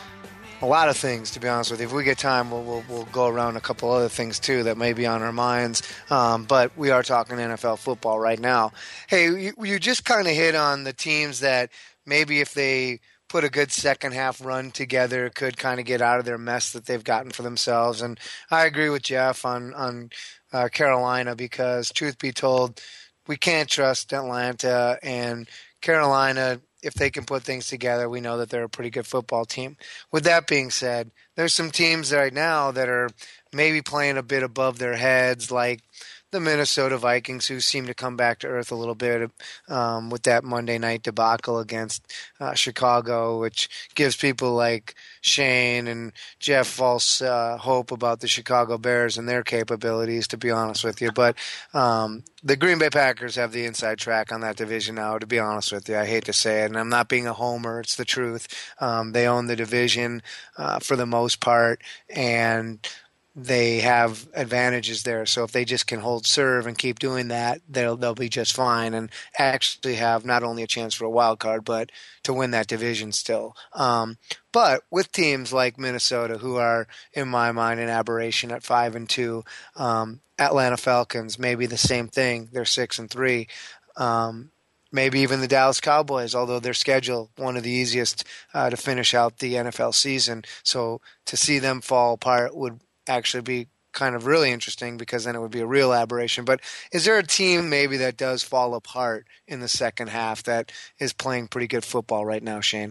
a lot of things, to be honest with you. If we get time, we'll, we'll, we'll go around a couple other things, too, that may be on our minds. Um, but we are talking N F L football right now. Hey, you, you just kind of hit on the teams that maybe if they – put a good second half run together, could kind of get out of their mess that they've gotten for themselves. And I agree with Jeff on, on uh, Carolina, because truth be told, we can't trust Atlanta, and Carolina, if they can put things together, we know that they're a pretty good football team. With that being said, there's some teams right now that are maybe playing a bit above their heads, like the Minnesota Vikings, who seem to come back to earth a little bit um, with that Monday night debacle against uh, Chicago, which gives people like Shane and Jeff false uh, hope about the Chicago Bears and their capabilities, to be honest with you. But um, the Green Bay Packers have the inside track on that division now, to be honest with you. I hate to say it, and I'm not being a homer. It's the truth. Um, they own the division uh, for the most part, and they have advantages there. So if they just can hold serve and keep doing that, they'll they'll be just fine and actually have not only a chance for a wild card, but to win that division still. Um, but with teams like Minnesota, who are, in my mind, an aberration at five and two, um, Atlanta Falcons, maybe the same thing. They're six and three. Um, maybe even the Dallas Cowboys, although their schedule one of the easiest uh, to finish out the N F L season. So to see them fall apart would actually be kind of really interesting, because then it would be a real aberration. But is there a team maybe that does fall apart in the second half that is playing pretty good football right now, Shane?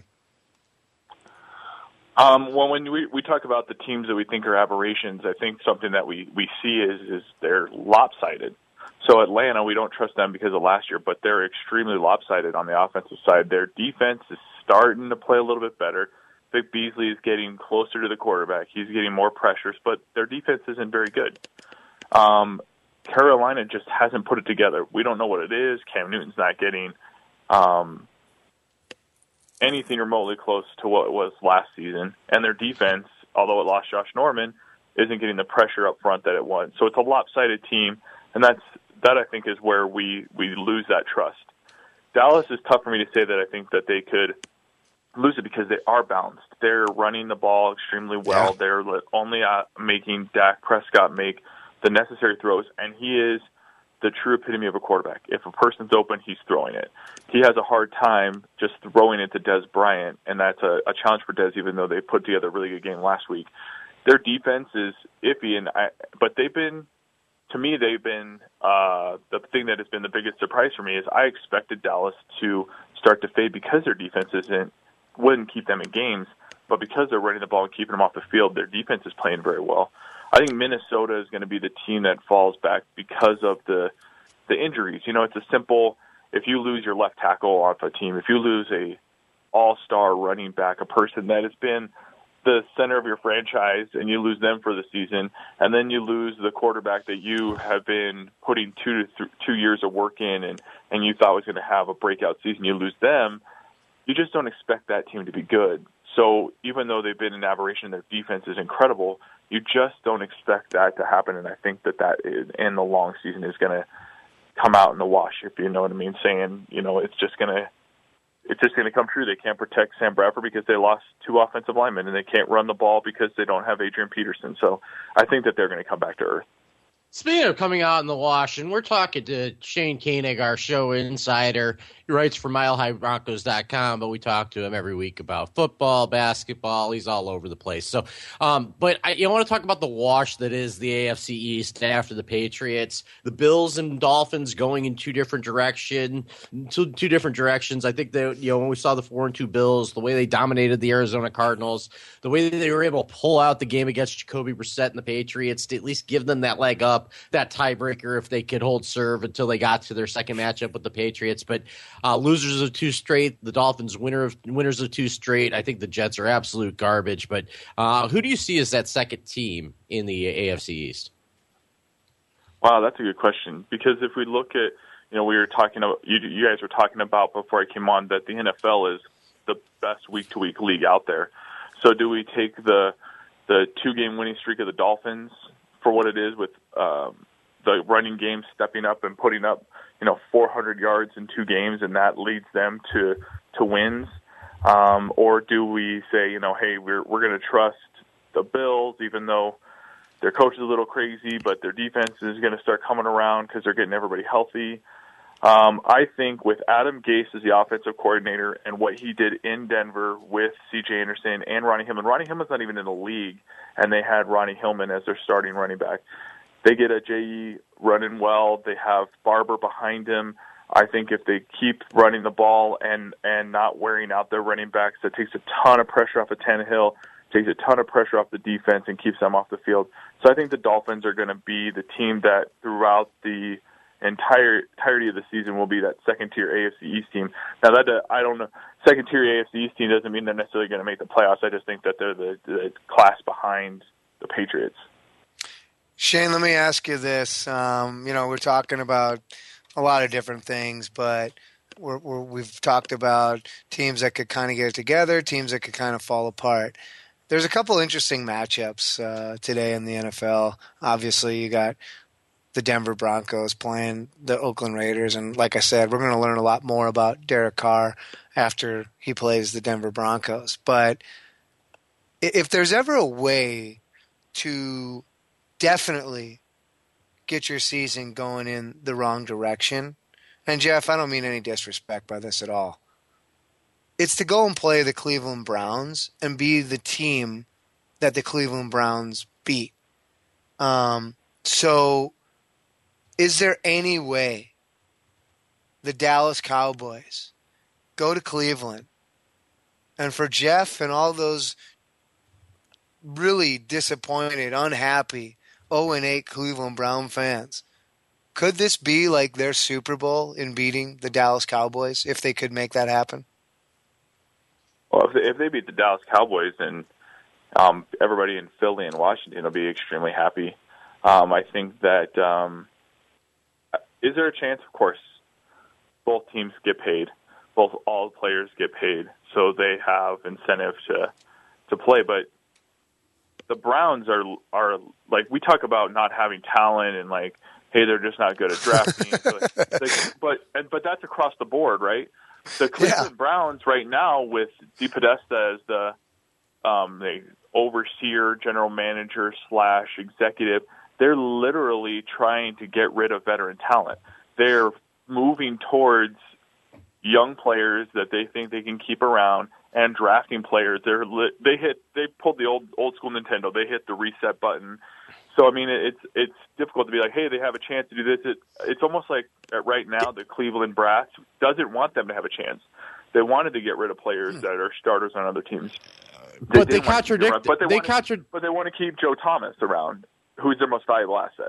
Um, well, when we, we talk about the teams that we think are aberrations, I think something that we, we see is, is they're lopsided. So Atlanta, we don't trust them because of last year, but they're extremely lopsided on the offensive side. Their defense is starting to play a little bit better. Vic Beasley is getting closer to the quarterback. He's getting more pressures, but their defense isn't very good. Um, Carolina just hasn't put it together. We don't know what it is. Cam Newton's not getting um, anything remotely close to what it was last season. And their defense, although it lost Josh Norman, isn't getting the pressure up front that it was. So it's a lopsided team, and that's that I think is where we, we lose that trust. Dallas is tough for me to say that I think that they could lose it, because they are balanced. They're running the ball extremely well. Yeah. They're only uh, making Dak Prescott make the necessary throws, and he is the true epitome of a quarterback. If a person's open, he's throwing it. He has a hard time just throwing it to Dez Bryant, and that's a, a challenge for Dez, even though they put together a really good game last week. Their defense is iffy, and I, but they've been to me, they've been uh, the thing that has been the biggest surprise for me is I expected Dallas to start to fade because their defense isn't wouldn't keep them in games, but because they're running the ball and keeping them off the field, their defense is playing very well. I think Minnesota is going to be the team that falls back because of the the injuries. You know, it's a simple. If you lose your left tackle off a team, if you lose a all-star running back, a person that has been the center of your franchise, and you lose them for the season, and then you lose the quarterback that you have been putting two to th- two years of work in, and, and you thought was going to have a breakout season, you lose them, you just don't expect that team to be good. So even though they've been an aberration, their defense is incredible, you just don't expect that to happen, and I think that that is, in the long season is going to come out in the wash, if you know what I mean, saying, you know, it's just going to It's just going to come true. They can't protect Sam Bradford because they lost two offensive linemen, and they can't run the ball because they don't have Adrian Peterson. So I think that they're going to come back to earth. Speaking of coming out in the wash, and we're talking to Shane Koenig, our show insider. He writes for Mile High Broncos dot com, but we talk to him every week about football, basketball. He's all over the place. So, um, but I, you know, I want to talk about the wash that is the A F C East after the Patriots. The Bills and Dolphins going in two different direction, two, two different directions. I think that, you know, when we saw the four and two Bills, the way they dominated the Arizona Cardinals, the way that they were able to pull out the game against Jacoby Brissett and the Patriots to at least give them that leg up, that tiebreaker if they could hold serve until they got to their second matchup with the Patriots. But uh, losers of two straight, the Dolphins winner of winners of two straight. I think the Jets are absolute garbage. But uh, who do you see as that second team in the A F C East? Wow, that's a good question. Because if we look at, you know, we were talking about, you, you guys were talking about before I came on that the N F L is the best week-to-week league out there. So do we take the the two-game winning streak of the Dolphins for what it is with um, the running game stepping up and putting up, you know, four hundred yards in two games, and that leads them to to wins? Um, or do we say, you know, hey, we're we're going to trust the Bills, even though their coach is a little crazy, but their defense is going to start coming around because they're getting everybody healthy? Um, I think with Adam Gase as the offensive coordinator and what he did in Denver with C J Anderson and Ronnie Hillman, Ronnie Hillman's not even in the league, and they had Ronnie Hillman as their starting running back. They get a J E running well. They have Barber behind him. I think if they keep running the ball and, and not wearing out their running backs, that takes a ton of pressure off of Tannehill, takes a ton of pressure off the defense, and keeps them off the field. So I think the Dolphins are going to be the team that throughout the entire entirety of the season will be that second-tier A F C East team. Now, that uh, I don't know. Second-tier A F C East team doesn't mean they're necessarily going to make the playoffs. I just think that they're the, the class behind the Patriots. Shane, let me ask you this. Um, you know, we're talking about a lot of different things, but we're, we're, we've talked about teams that could kind of get it together, teams that could kind of fall apart. There's a couple interesting matchups uh, today in the N F L. Obviously, you got the Denver Broncos playing the Oakland Raiders, and like I said, we're going to learn a lot more about Derek Carr after he plays the Denver Broncos. But if there's ever a way to definitely get your season going in the wrong direction, and Jeff, I don't mean any disrespect by this at all, it's to go and play the Cleveland Browns and be the team that the Cleveland Browns beat. Um, so is there any way the Dallas Cowboys go to Cleveland, and for Jeff and all those really disappointed, unhappy oh and eight Cleveland Brown fans, could this be like their Super Bowl in beating the Dallas Cowboys if they could make that happen? Well, if they, if they beat the Dallas Cowboys, then um, everybody in Philly and Washington will be extremely happy. Um, I think that um, is there a chance? Of course, both teams get paid. Both all players get paid, so they have incentive to to play. But the Browns are are like, we talk about not having talent and like, hey, they're just not good at drafting. but, they, but and, but that's across the board, right? The Cleveland yeah. Browns right now with DePodesta as the um, the overseer, general manager slash executive, they're literally trying to get rid of veteran talent. They're moving towards young players that they think they can keep around and drafting players. They're they hit they pulled the old old school Nintendo. They hit the reset button. So I mean, it's it's difficult to be like, hey, they have a chance to do this. It, it's almost like right now the Cleveland Brass doesn't want them to have a chance. They wanted to get rid of players that are starters on other teams. They but they contradict. But they, they want contra- to, But they want to keep Joe Thomas around, who's their most valuable asset.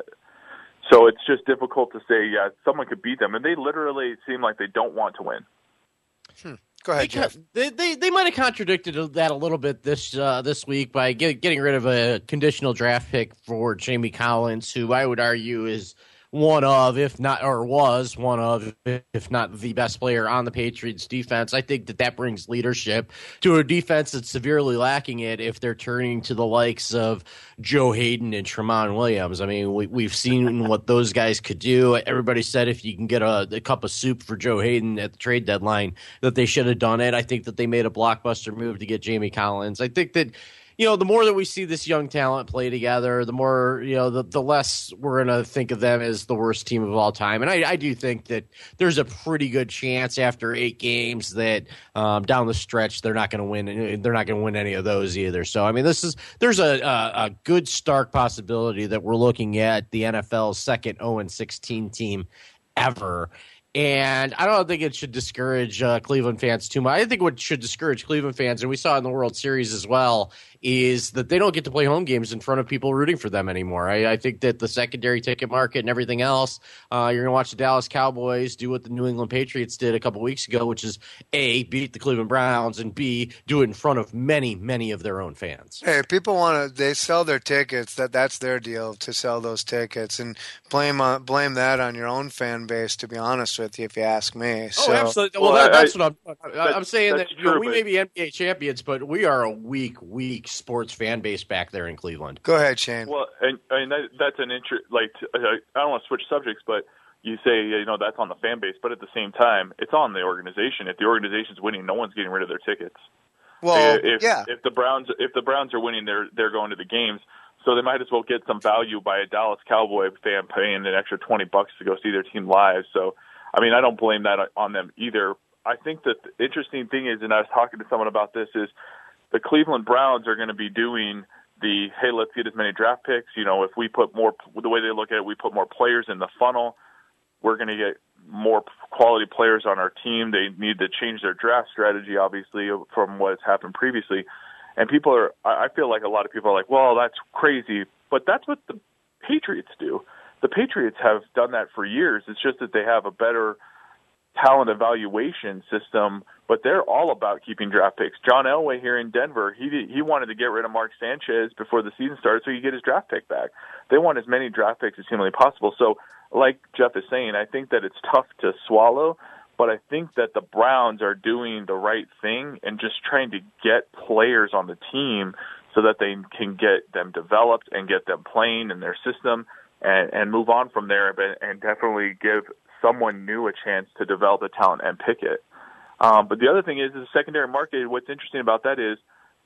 So it's just difficult to say, yeah, someone could beat them, and they literally seem like they don't want to win. Hmm. Go ahead, they, Jeff. They they, they might have contradicted that a little bit this uh, this week by get, getting rid of a conditional draft pick for Jamie Collins, who I would argue is one of, if not, or was one of, if not the best player on the Patriots defense. I think that that brings leadership to a defense that's severely lacking it if they're turning to the likes of Joe Hayden and Tramon Williams. I mean, we, we've seen what those guys could do. Everybody said if you can get a, a cup of soup for Joe Hayden at the trade deadline, that they should have done it. I think that they made a blockbuster move to get Jamie Collins. I think that, you know, the more that we see this young talent play together, the more, you know, the, the less we're going to think of them as the worst team of all time. And I, I do think that there's a pretty good chance after eight games that um, down the stretch they're not going to win. They're not going to win any of those either. So, I mean, this is there's a, a, a good stark possibility that we're looking at the N F L's second oh and sixteen team ever. And I don't think it should discourage uh, Cleveland fans too much. I think what should discourage Cleveland fans, and we saw it in the World Series as well, is that they don't get to play home games in front of people rooting for them anymore. I, I think that the secondary ticket market and everything else, uh, you're going to watch the Dallas Cowboys do what the New England Patriots did a couple weeks ago, which is A, beat the Cleveland Browns, and B, do it in front of many, many of their own fans. Hey, people want to, they sell their tickets. That That's their deal, to sell those tickets. And blame uh, blame that on your own fan base, to be honest with you, if you ask me. So, oh, absolutely. Well, well that, that's I, what I'm, I, I'm saying. That you know, true, we but... may be N B A champions, but we are a weak, weak sports fan base back there in Cleveland. Go ahead, Shane. Well, and, and that, that's an interest. Like, I don't want to switch subjects, but you say, you know, that's on the fan base, but at the same time, it's on the organization. If the organization's winning, no one's getting rid of their tickets. Well, if, yeah. If the Browns, if the Browns are winning, they're they're going to the games. So they might as well get some value by a Dallas Cowboy fan paying an extra twenty bucks to go see their team live. So, I mean, I don't blame that on them either. I think that the interesting thing is, and I was talking to someone about this, is the Cleveland Browns are going to be doing the, hey, let's get as many draft picks. You know, if we put more, the way they look at it, we put more players in the funnel, we're going to get more quality players on our team. They need to change their draft strategy, obviously, from what has happened previously. And people are, I feel like a lot of people are like, well, that's crazy. But that's what the Patriots do. The Patriots have done that for years. It's just that they have a better talent evaluation system, but they're all about keeping draft picks. John Elway here in Denver, he he wanted to get rid of Mark Sanchez before the season started so he could get his draft pick back. They want as many draft picks as humanly possible. So, like Jeff is saying, I think that it's tough to swallow, but I think that the Browns are doing the right thing and just trying to get players on the team so that they can get them developed and get them playing in their system and, and move on from there, but, and definitely give someone new a chance to develop the talent and pick it. Um, but the other thing is, is the secondary market, what's interesting about that is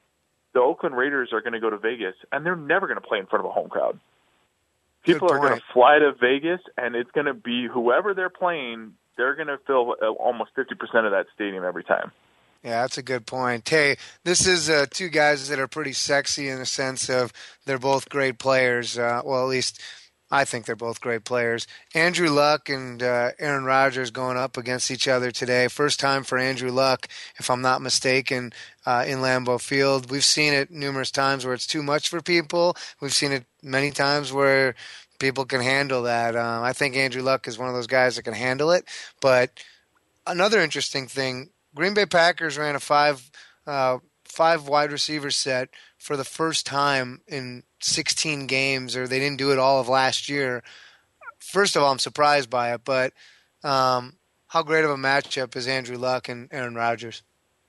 the Oakland Raiders are going to go to Vegas, and they're never going to play in front of a home crowd. People are going to fly to Vegas, and it's going to be whoever they're playing, they're going to fill almost fifty percent of that stadium every time. Yeah, that's a good point. Hey, this is uh, two guys that are pretty sexy in the sense of they're both great players. Uh, well, at least I think they're both great players. Andrew Luck and uh, Aaron Rodgers going up against each other today. First time for Andrew Luck, if I'm not mistaken, uh, in Lambeau Field. We've seen it numerous times where it's too much for people. We've seen it many times where people can handle that. Um, I think Andrew Luck is one of those guys that can handle it. But another interesting thing, Green Bay Packers ran a five uh, five wide receiver set for the first time in sixteen games, or they didn't do it all of last year. First of all, I'm surprised by it, but um, how great of a matchup is Andrew Luck and Aaron Rodgers?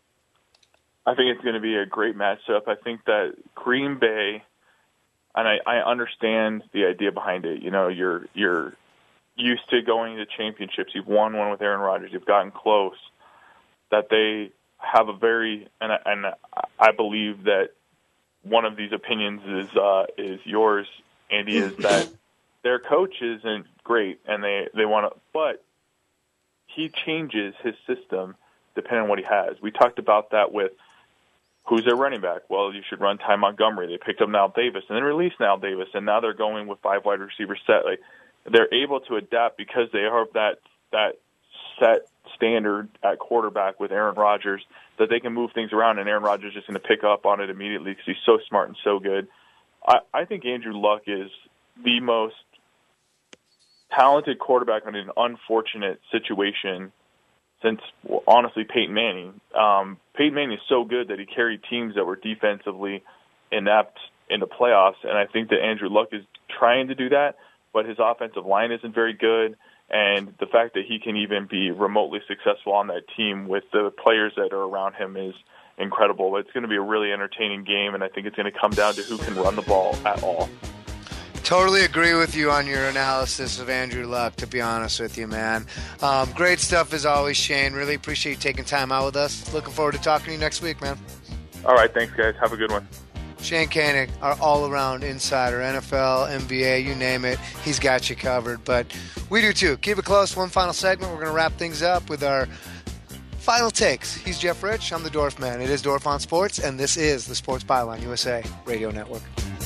I think it's going to be a great matchup. I think that Green Bay, and I, I understand the idea behind it. You know, you're you're used to going to championships. You've won one with Aaron Rodgers. You've gotten close. That they have a very, and I, and I believe that one of these opinions is uh, is yours, Andy, is that their coach isn't great, and they, they want to, but he changes his system depending on what he has. We talked about that with who's their running back? Well, you should run Ty Montgomery. They picked up Nile Davis and then released Nile Davis, and now they're going with five wide receiver set. Like, they're able to adapt because they have that that set standard at quarterback with Aaron Rodgers that they can move things around, and Aaron Rodgers is just going to pick up on it immediately because he's so smart and so good. I, I think Andrew Luck is the most talented quarterback in an unfortunate situation since, well, honestly, Peyton Manning. Um, Peyton Manning is so good that he carried teams that were defensively inept in the playoffs, and I think that Andrew Luck is trying to do that, but his offensive line isn't very good, and the fact that he can even be remotely successful on that team with the players that are around him is incredible. It's going to be a really entertaining game, and I think it's going to come down to who can run the ball at all. Totally agree with you on your analysis of Andrew Luck, to be honest with you, man. Um, great stuff as always, Shane. Really appreciate you taking time out with us. Looking forward to talking to you next week, man. All right, thanks, guys. Have a good one. Shane Koenig, our all-around insider, N F L, N B A, you name it, he's got you covered. But we do too. Keep it close. One final segment. We're going to wrap things up with our final takes. He's Jeff Rich. I'm the Dorf Man. It is Dorf on Sports, and this is the Sports Byline U S A Radio Network.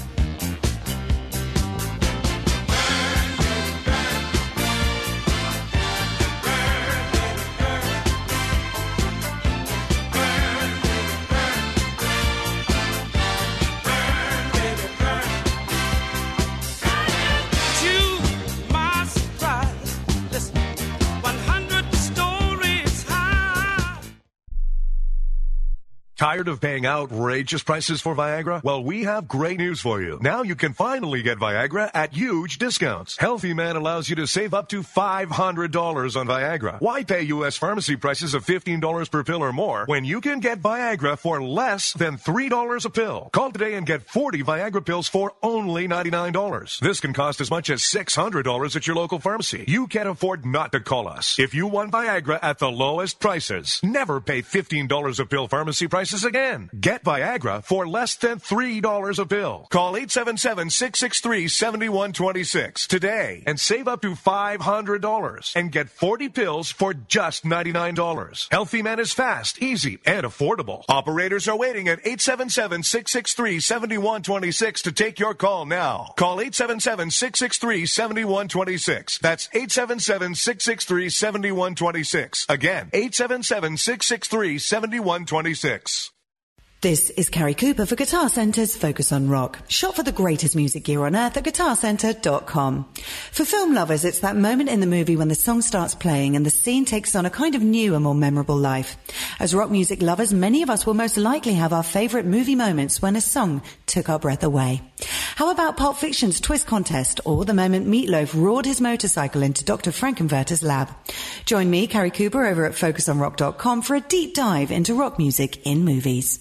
Tired of paying outrageous prices for Viagra? Well, we have great news for you. Now you can finally get Viagra at huge discounts. Healthy Man allows you to save up to five hundred dollars on Viagra. Why pay U S pharmacy prices of fifteen dollars per pill or more when you can get Viagra for less than three dollars a pill? Call today and get forty Viagra pills for only ninety-nine dollars. This can cost as much as six hundred dollars at your local pharmacy. You can't afford not to call us. If you want Viagra at the lowest prices, never pay fifteen dollars a pill pharmacy prices again. Get Viagra for less than three dollars a pill. Call eight seven seven, six six three, seven one two six today and save up to five hundred dollars and get forty pills for just ninety-nine dollars. Healthy Man is fast, easy, and affordable. Operators are waiting at eight seven seven, six six three, seven one two six to take your call now. Call eight seven seven, six six three, seven one two six. That's eight seven seven, six six three, seven one two six. Again, eight seven seven, six six three, seven one two six. This is Carrie Cooper for Guitar Center's Focus on Rock. Shop for the greatest music gear on earth at guitar center dot com. For film lovers, it's that moment in the movie when the song starts playing and the scene takes on a kind of new and more memorable life. As rock music lovers, many of us will most likely have our favorite movie moments when a song took our breath away. How about Pulp Fiction's Twist Contest or the moment Meatloaf roared his motorcycle into Doctor Frankenfurter's lab? Join me, Carrie Cooper, over at focus on rock dot com for a deep dive into rock music in movies.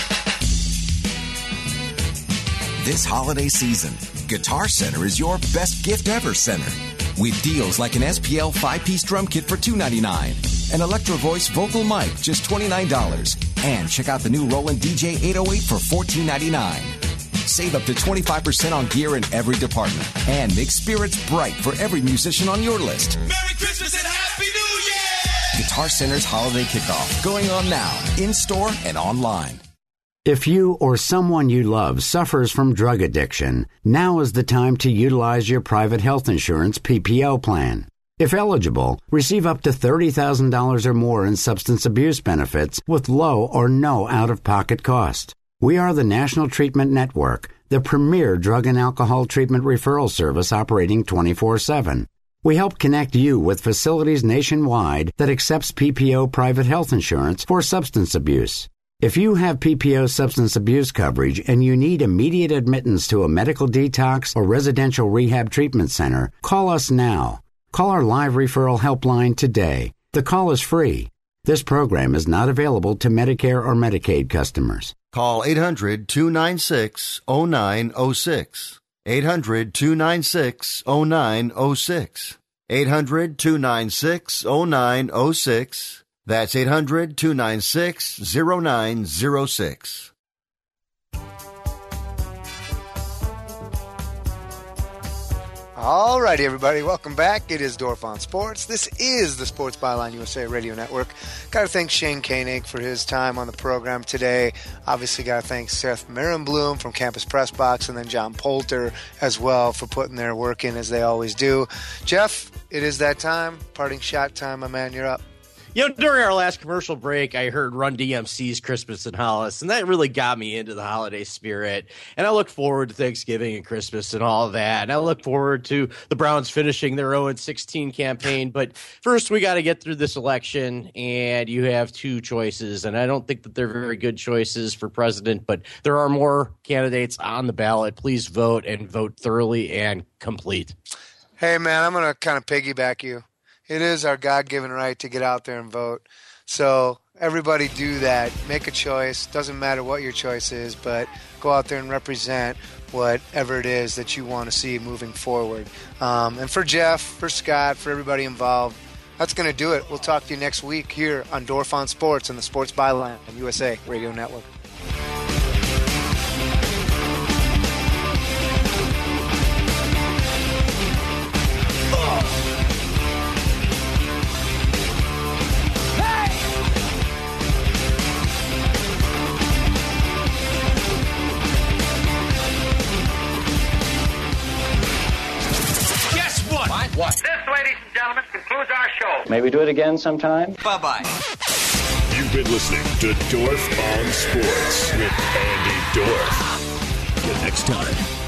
This holiday season, Guitar Center is your best gift ever center. With deals like an S P L five-piece drum kit for two ninety-nine, an Electro Voice vocal mic just twenty-nine dollars, and check out the new Roland D J eight oh eight for fourteen ninety-nine. Save up to twenty-five percent on gear in every department, and make spirits bright for every musician on your list. Merry Christmas and Happy New Year! Guitar Center's Holiday Kickoff, going on now, in-store and online. If you or someone you love suffers from drug addiction, now is the time to utilize your private health insurance P P O plan. If eligible, receive up to thirty thousand dollars or more in substance abuse benefits with low or no out-of-pocket cost. We are the National Treatment Network, the premier drug and alcohol treatment referral service operating twenty-four seven. We help connect you with facilities nationwide that accepts P P O private health insurance for substance abuse. If you have P P O substance abuse coverage and you need immediate admittance to a medical detox or residential rehab treatment center, call us now. Call our live referral helpline today. The call is free. This program is not available to Medicare or Medicaid customers. Call eight hundred, two nine six, oh nine oh six. eight hundred, two nine six, oh nine oh six. eight hundred, two nine six, oh nine oh six. That's eight hundred, two nine six, oh nine oh six. All righty, everybody. Welcome back. It is Dorf on Sports. This is the Sports Byline U S A Radio Network. Got to thank Shane Koenig for his time on the program today. Obviously, got to thank Seth Mirenbloom from Campus Press Box and then John Poulter as well for putting their work in as they always do. Jeff, it is that time. Parting shot time, my man. You're up. You know, during our last commercial break, I heard Run D M C's Christmas in Hollis, and that really got me into the holiday spirit. And I look forward to Thanksgiving and Christmas and all of that. And I look forward to the Browns finishing their oh and sixteen campaign. But first, we got to get through this election, and you have two choices. And I don't think that they're very good choices for president, but there are more candidates on the ballot. Please vote and vote thoroughly and complete. Hey, man, I'm going to kind of piggyback you. It is our God-given right to get out there and vote. So everybody do that. Make a choice. Doesn't matter what your choice is, but go out there and represent whatever it is that you want to see moving forward. Um, and for Jeff, for Scott, for everybody involved, that's going to do it. We'll talk to you next week here on Dorf on Sports and the Sports Byline on U S A Radio Network. What? This, ladies and gentlemen, concludes our show. Maybe do it again sometime? Bye-bye. You've been listening to Dorf on Sports with Andy Dorf. Till next time.